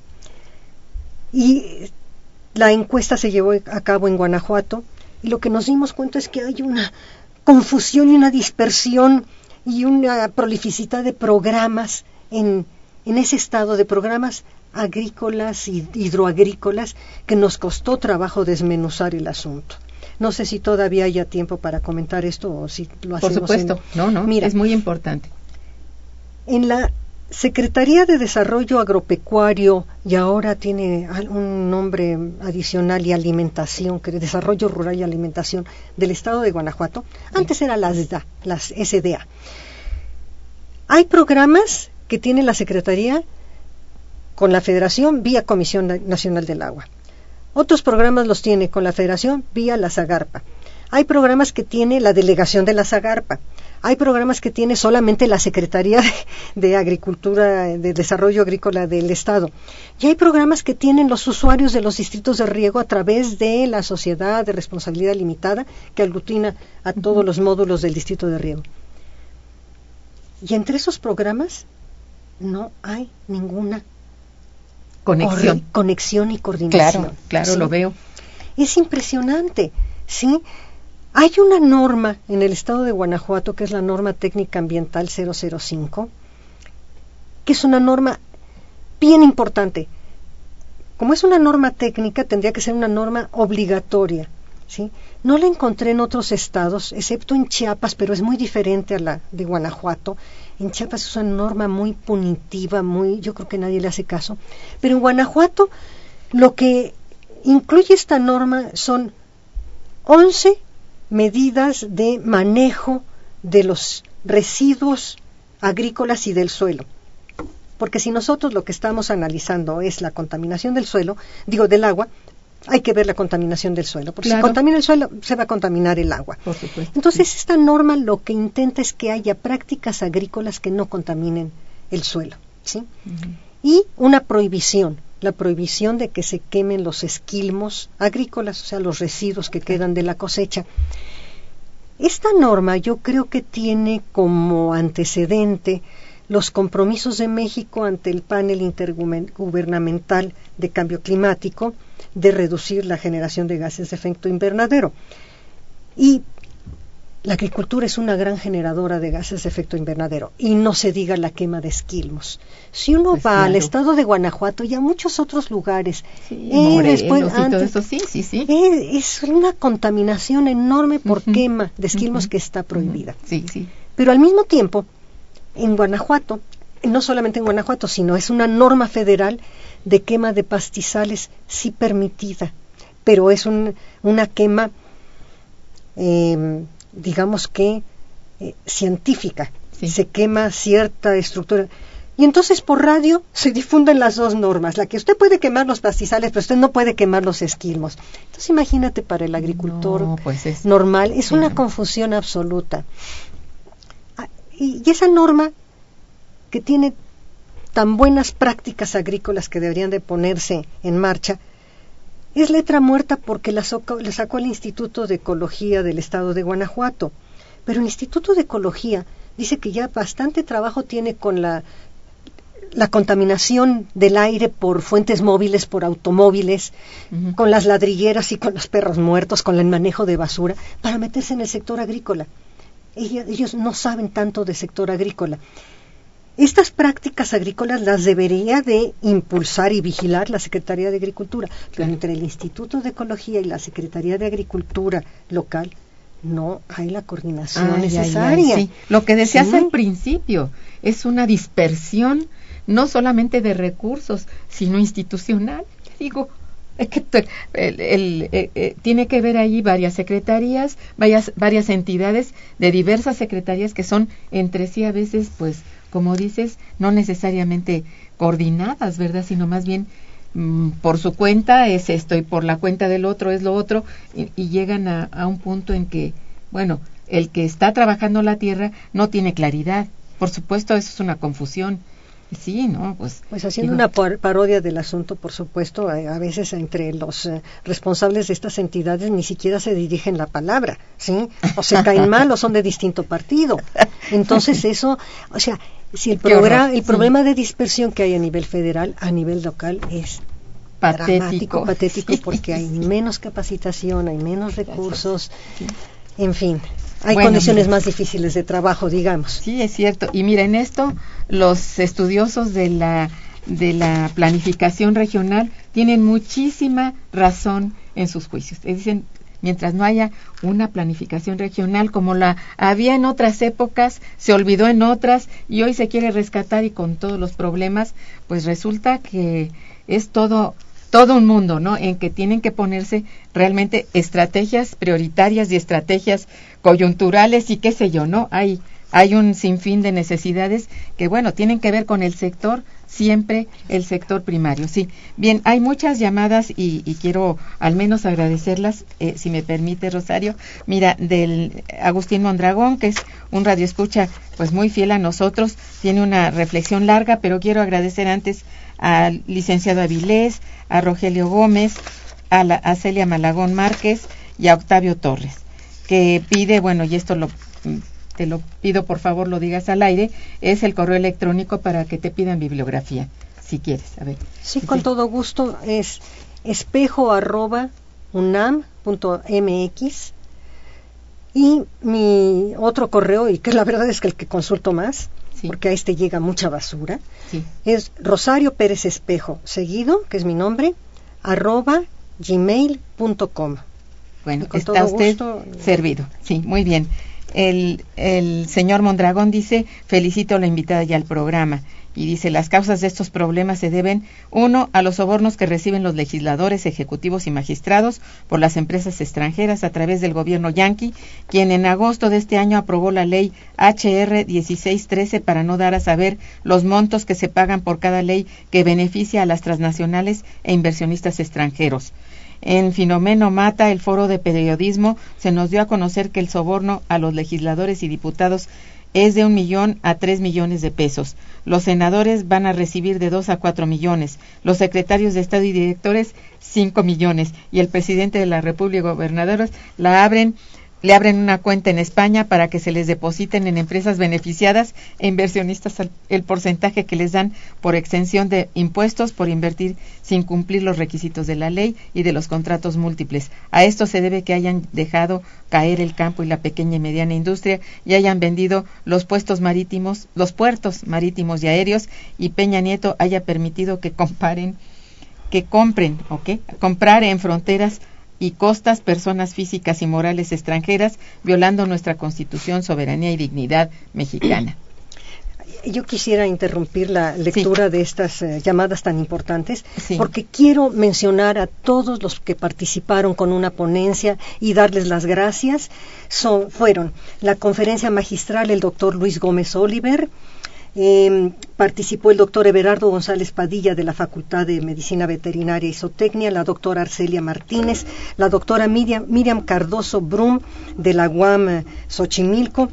Y la encuesta se llevó a cabo en Guanajuato, y lo que nos dimos cuenta es que hay una confusión y una dispersión y una prolificidad de programas en, en ese estado, de programas agrícolas y hidroagrícolas, que nos costó trabajo desmenuzar el asunto. No sé si todavía haya tiempo para comentar esto o si lo hacemos. Por supuesto, en... no, no, Mira, es muy importante. En la Secretaría de Desarrollo Agropecuario, y ahora tiene un nombre adicional, y Alimentación, que es Desarrollo Rural y Alimentación del Estado de Guanajuato, sí. Antes era las S D A, las S D A. Hay programas que tiene la Secretaría con la Federación vía Comisión Nacional del Agua. Otros programas los tiene con la Federación vía la SAGARPA. Hay programas que tiene la Delegación de la SAGARPA. Hay programas que tiene solamente la Secretaría de, de Agricultura, de Desarrollo Agrícola del Estado. Y hay programas que tienen los usuarios de los distritos de riego a través de la Sociedad de Responsabilidad Limitada, que aglutina a todos uh-huh. los módulos del distrito de riego. Y entre esos programas no hay ninguna conexión, corre, conexión y coordinación. Claro, claro, ¿sí? Lo veo. Es impresionante, ¿sí? Hay una norma en el estado de Guanajuato, que es la norma técnica ambiental cero cero cinco, que es una norma bien importante. Como es una norma técnica, tendría que ser una norma obligatoria, ¿sí? No la encontré en otros estados, excepto en Chiapas, pero es muy diferente a la de Guanajuato. En Chiapas es una norma muy punitiva, muy, yo creo que nadie le hace caso. Pero en Guanajuato, lo que incluye esta norma son once medidas de manejo de los residuos agrícolas y del suelo. Porque si nosotros lo que estamos analizando es la contaminación del suelo, digo del agua, hay que ver la contaminación del suelo, porque claro. Si contamina el suelo, se va a contaminar el agua. Por supuesto, Entonces, sí. Esta norma lo que intenta es que haya prácticas agrícolas que no contaminen el suelo, ¿sí? Uh-huh. Y una prohibición, la prohibición de que se quemen los esquilmos agrícolas, o sea, los residuos que quedan de la cosecha. Esta norma yo creo que tiene como antecedente los compromisos de México ante el panel intergubernamental de cambio climático de reducir la generación de gases de efecto invernadero. Y la agricultura es una gran generadora de gases de efecto invernadero, y no se diga la quema de esquilmos. Si uno pues va claro. al estado de Guanajuato y a muchos otros lugares, sí, eh, Morelos, después, y antes, todo eso, sí, sí, sí. Eh, es una contaminación enorme por uh-huh. quema de esquilmos uh-huh. que está prohibida. Uh-huh. Sí, sí. Pero al mismo tiempo, en Guanajuato, no solamente en Guanajuato, sino es una norma federal de quema de pastizales sí permitida, pero es un, una quema, eh, digamos que, eh, científica. sí. se quema cierta estructura. Y entonces por radio se difunden las dos normas, la que usted puede quemar los pastizales, pero usted no puede quemar los esquilmos. Entonces imagínate, para el agricultor no, pues es, normal, es sí. una confusión absoluta. Y, y esa norma, que tiene tan buenas prácticas agrícolas que deberían de ponerse en marcha, es letra muerta porque la, soca, la sacó el Instituto de Ecología del Estado de Guanajuato. Pero el Instituto de Ecología dice que ya bastante trabajo tiene con la la contaminación del aire por fuentes móviles, por automóviles, uh-huh. con las ladrilleras y con los perros muertos, con el manejo de basura, para meterse en el sector agrícola. Ellos, ellos no saben tanto de sector agrícola. Estas prácticas agrícolas las debería de impulsar y vigilar la Secretaría de Agricultura, pero entre el Instituto de Ecología y la Secretaría de Agricultura local no hay la coordinación ay, necesaria. Ay, ay, sí. Lo que decías sí. al principio es una dispersión no solamente de recursos, sino institucional. Digo, es que el, el, el, el, tiene que ver ahí varias secretarías, varias, varias entidades de diversas secretarías que son entre sí a veces, pues, como dices, no necesariamente coordinadas, ¿verdad? Sino más bien mmm, por su cuenta es esto y por la cuenta del otro es lo otro, y, y llegan a, a un punto en que, bueno, el que está trabajando la tierra no tiene claridad. Por supuesto, eso es una confusión. Sí, ¿no? Pues, pues haciendo digo, una par- parodia del asunto, por supuesto, a, a veces entre los eh, responsables de estas entidades ni siquiera se dirigen la palabra, ¿sí? O se caen mal o son de distinto partido. Entonces eso, o sea, si el, programa, el sí. problema de dispersión que hay a nivel federal, a nivel local es patético, dramático, patético, sí, porque hay sí. menos capacitación, hay menos recursos, sí. en fin. Hay bueno, condiciones mira, más difíciles de trabajo, digamos. Sí, es cierto. Y mira, en esto los estudiosos de la de la planificación regional tienen muchísima razón en sus juicios. Es dicen, mientras no haya una planificación regional como la había en otras épocas, se olvidó en otras y hoy se quiere rescatar y con todos los problemas, pues resulta que es todo todo un mundo, ¿no? En que tienen que ponerse realmente estrategias prioritarias y estrategias coyunturales y qué sé yo, ¿no? Hay hay un sinfín de necesidades que, bueno, tienen que ver con el sector, siempre el sector primario. Sí, bien, hay muchas llamadas y, y quiero al menos agradecerlas, eh, si me permite, Rosario. Mira, del Agustín Mondragón, que es un radioescucha pues muy fiel a nosotros, tiene una reflexión larga, pero quiero agradecer antes al licenciado Avilés, a Rogelio Gómez, a, la, a Celia Malagón Márquez y a Octavio Torres, que pide, bueno, y esto lo te lo pido por favor lo digas al aire, es el correo electrónico para que te pidan bibliografía, si quieres. A ver. Sí, con sí. todo gusto, es espejo arroba unam punto mx y mi otro correo, y que la verdad es que el que consulto más, sí. porque a este llega mucha basura, sí. es Rosario Pérez Espejo, seguido, que es mi nombre, arroba gmail punto com. Bueno, está usted gusto, servido, sí, muy bien. El, el señor Mondragón dice, felicito a la invitada y al programa, y dice, las causas de estos problemas se deben, uno, a los sobornos que reciben los legisladores, ejecutivos y magistrados por las empresas extranjeras a través del gobierno yanqui, quien en agosto de este año aprobó la ley H R dieciséis trece para no dar a saber los montos que se pagan por cada ley que beneficia a las transnacionales e inversionistas extranjeros. En Filomeno Mata, el Foro de Periodismo, se nos dio a conocer que el soborno a los legisladores y diputados es de un millón a tres millones de pesos. Los senadores van a recibir de dos a cuatro millones, los secretarios de Estado y directores cinco millones, y el presidente de la República y gobernadores la abren le abren una cuenta en España para que se les depositen en empresas beneficiadas e inversionistas el porcentaje que les dan por exención de impuestos por invertir sin cumplir los requisitos de la ley y de los contratos múltiples. A esto se debe que hayan dejado caer el campo y la pequeña y mediana industria y hayan vendido los puestos marítimos, los puertos marítimos y aéreos, y Peña Nieto haya permitido que comparen, que compren, ¿ok? Comprar en fronteras y costas personas físicas y morales extranjeras, violando nuestra Constitución, soberanía y dignidad mexicana. yo quisiera interrumpir la lectura sí. de estas eh, llamadas tan importantes, sí. porque quiero mencionar a todos los que participaron con una ponencia y darles las gracias. Son, fueron la conferencia magistral el doctor Luis Gómez Oliver, eh, participó el doctor Everardo González Padilla de la Facultad de Medicina Veterinaria y Zootecnia, la doctora Arcelia Martínez, la doctora Miriam, Miriam Cardoso Brum de la U A M Xochimilco,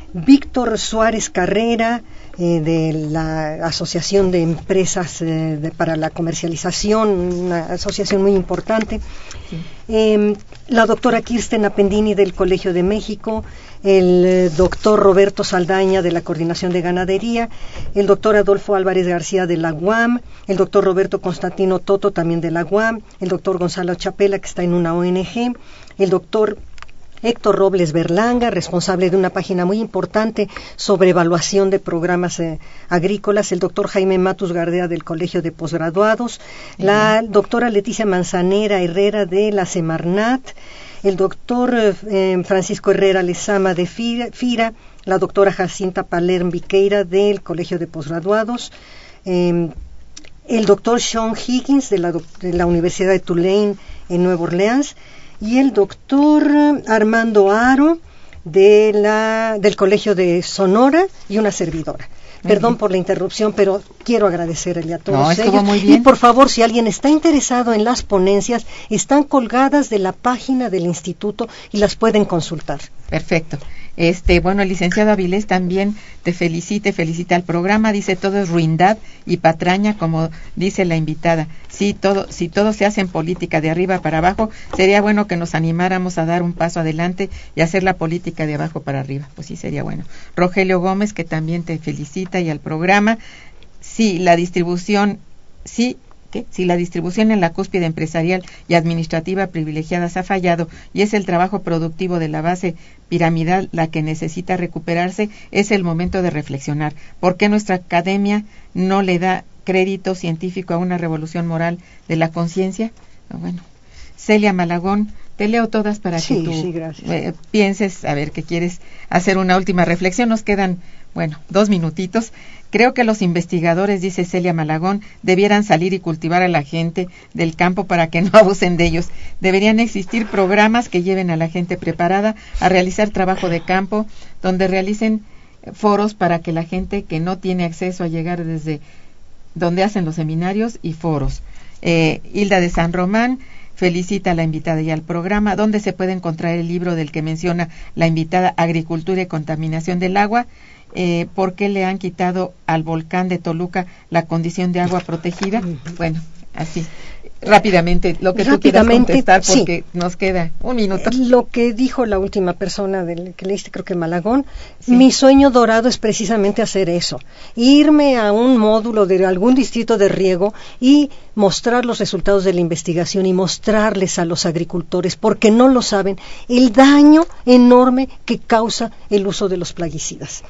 Víctor Suárez Carrera eh, de la Asociación de Empresas eh, de, para la Comercialización, una asociación muy importante, sí. eh, la doctora Kirsten Appendini del Colegio de México, el eh, doctor Roberto Saldaña de la Coordinación de Ganadería, el doctor Adolfo Álvarez García de la U A M, el doctor Roberto Constantino Toto también de la U A M, el doctor Gonzalo Chapela que está en una O N G, el doctor Héctor Robles Berlanga, responsable de una página muy importante sobre evaluación de programas eh, agrícolas, el doctor Jaime Matus Gardea del Colegio de Posgraduados, uh-huh. la doctora Leticia Manzanera Herrera de la Semarnat, el doctor eh, Francisco Herrera Lezama de FIRA, FIRA, la doctora Jacinta Palerm Viqueira del Colegio de Posgraduados, eh, el doctor Sean Higgins de la, de la Universidad de Tulane en Nueva Orleans, y el doctor Armando Aro de la, del Colegio de Sonora y una servidora. Perdón por la interrupción, pero quiero agradecerle a todos no, ellos. Muy bien. Y por favor, si alguien está interesado en las ponencias, están colgadas de la página del instituto y las pueden consultar. Perfecto. Este, bueno, el licenciado Avilés también te felicita, felicita al programa, dice todo es ruindad y patraña, como dice la invitada. Sí, todo, si todo se hace en política de arriba para abajo, sería bueno que nos animáramos a dar un paso adelante y hacer la política de abajo para arriba. Pues sí, sería bueno. Rogelio Gómez, que también te felicita y al programa. Sí, la distribución, sí, ¿qué? Si la distribución en la cúspide empresarial y administrativa privilegiadas ha fallado y es el trabajo productivo de la base piramidal la que necesita recuperarse, es el momento de reflexionar. ¿Por qué nuestra academia no le da crédito científico a una revolución moral de la conciencia? Bueno, Celia Malagón, te leo todas para sí, que tú sí, eh, pienses, a ver, que quieres hacer una última reflexión. Nos quedan, bueno, dos minutitos. Creo que los investigadores, dice Celia Malagón, debieran salir y cultivar a la gente del campo para que no abusen de ellos. Deberían existir programas que lleven a la gente preparada a realizar trabajo de campo, donde realicen foros para que la gente que no tiene acceso a llegar desde donde hacen los seminarios y foros. Eh, Hilda de San Román felicita a la invitada y al programa. ¿Dónde se puede encontrar el libro del que menciona la invitada, Agricultura y Contaminación del Agua? Eh, ¿Por qué le han quitado al volcán de Toluca la condición de agua protegida? Bueno, así, rápidamente, lo que tú quieras contestar, porque sí. Nos queda un minuto. Lo que dijo la última persona del que leíste, creo que Malagón, sí. Mi sueño dorado es precisamente hacer eso, irme a un módulo de algún distrito de riego y mostrar los resultados de la investigación y mostrarles a los agricultores, porque no lo saben, el daño enorme que causa el uso de los plaguicidas.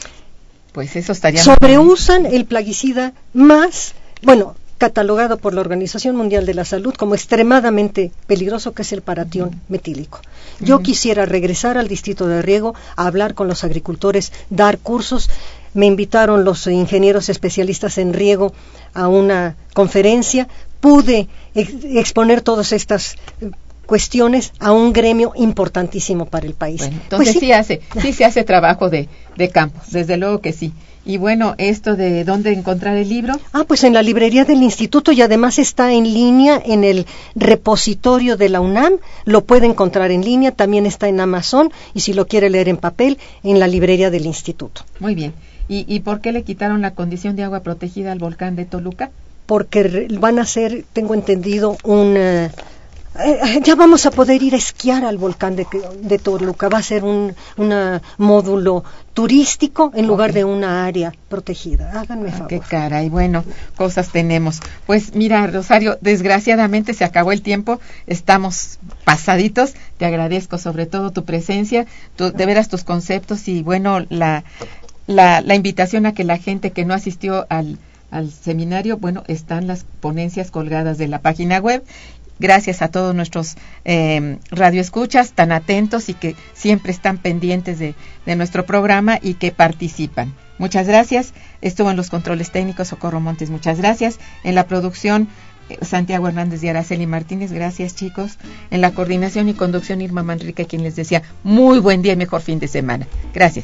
Pues eso estaría... Sobreusan el plaguicida más, bueno, catalogado por la Organización Mundial de la Salud como extremadamente peligroso, que es el paratión uh-huh. metílico. Yo uh-huh. quisiera regresar al distrito de riego a hablar con los agricultores, dar cursos. Me invitaron los ingenieros especialistas en riego a una conferencia. Pude ex- exponer todas estas eh, cuestiones a un gremio importantísimo para el país. Bueno, entonces pues sí, sí hace, sí se hace trabajo de, de campo, desde luego que sí. Y bueno, esto de dónde encontrar el libro. Ah, pues en la librería del instituto, y además está en línea en el repositorio de la UNAM, lo puede encontrar en línea, también está en Amazon, y si lo quiere leer en papel, en la librería del instituto. Muy bien. ¿Y, y por qué le quitaron la condición de agua protegida al volcán de Toluca? Porque van a hacer, tengo entendido, un... Uh, Eh, ya vamos a poder ir a esquiar al volcán de, de Toluca. Va a ser un una módulo turístico en lugar okay. de una área protegida. Háganme ah, favor. Qué caray, bueno, cosas tenemos. Pues mira, Rosario, desgraciadamente se acabó el tiempo, estamos pasaditos. Te agradezco sobre todo tu presencia, tu, de veras tus conceptos y bueno, la, la, la invitación a que la gente que no asistió al, al seminario, bueno, están las ponencias colgadas de la página web. Gracias a todos nuestros eh, radioescuchas tan atentos y que siempre están pendientes de, de nuestro programa y que participan. Muchas gracias. Estuvo en los controles técnicos Socorro Montes, muchas gracias. En la producción eh, Santiago Hernández y Araceli Martínez, gracias chicos. En la coordinación y conducción Irma Manrique, quien les decía muy buen día y mejor fin de semana. Gracias.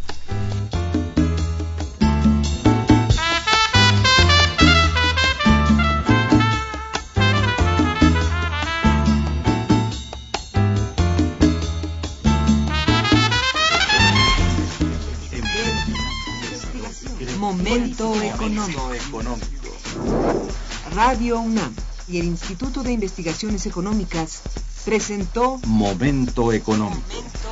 Momento económico. Radio UNAM y el Instituto de Investigaciones Económicas presentó Momento económico.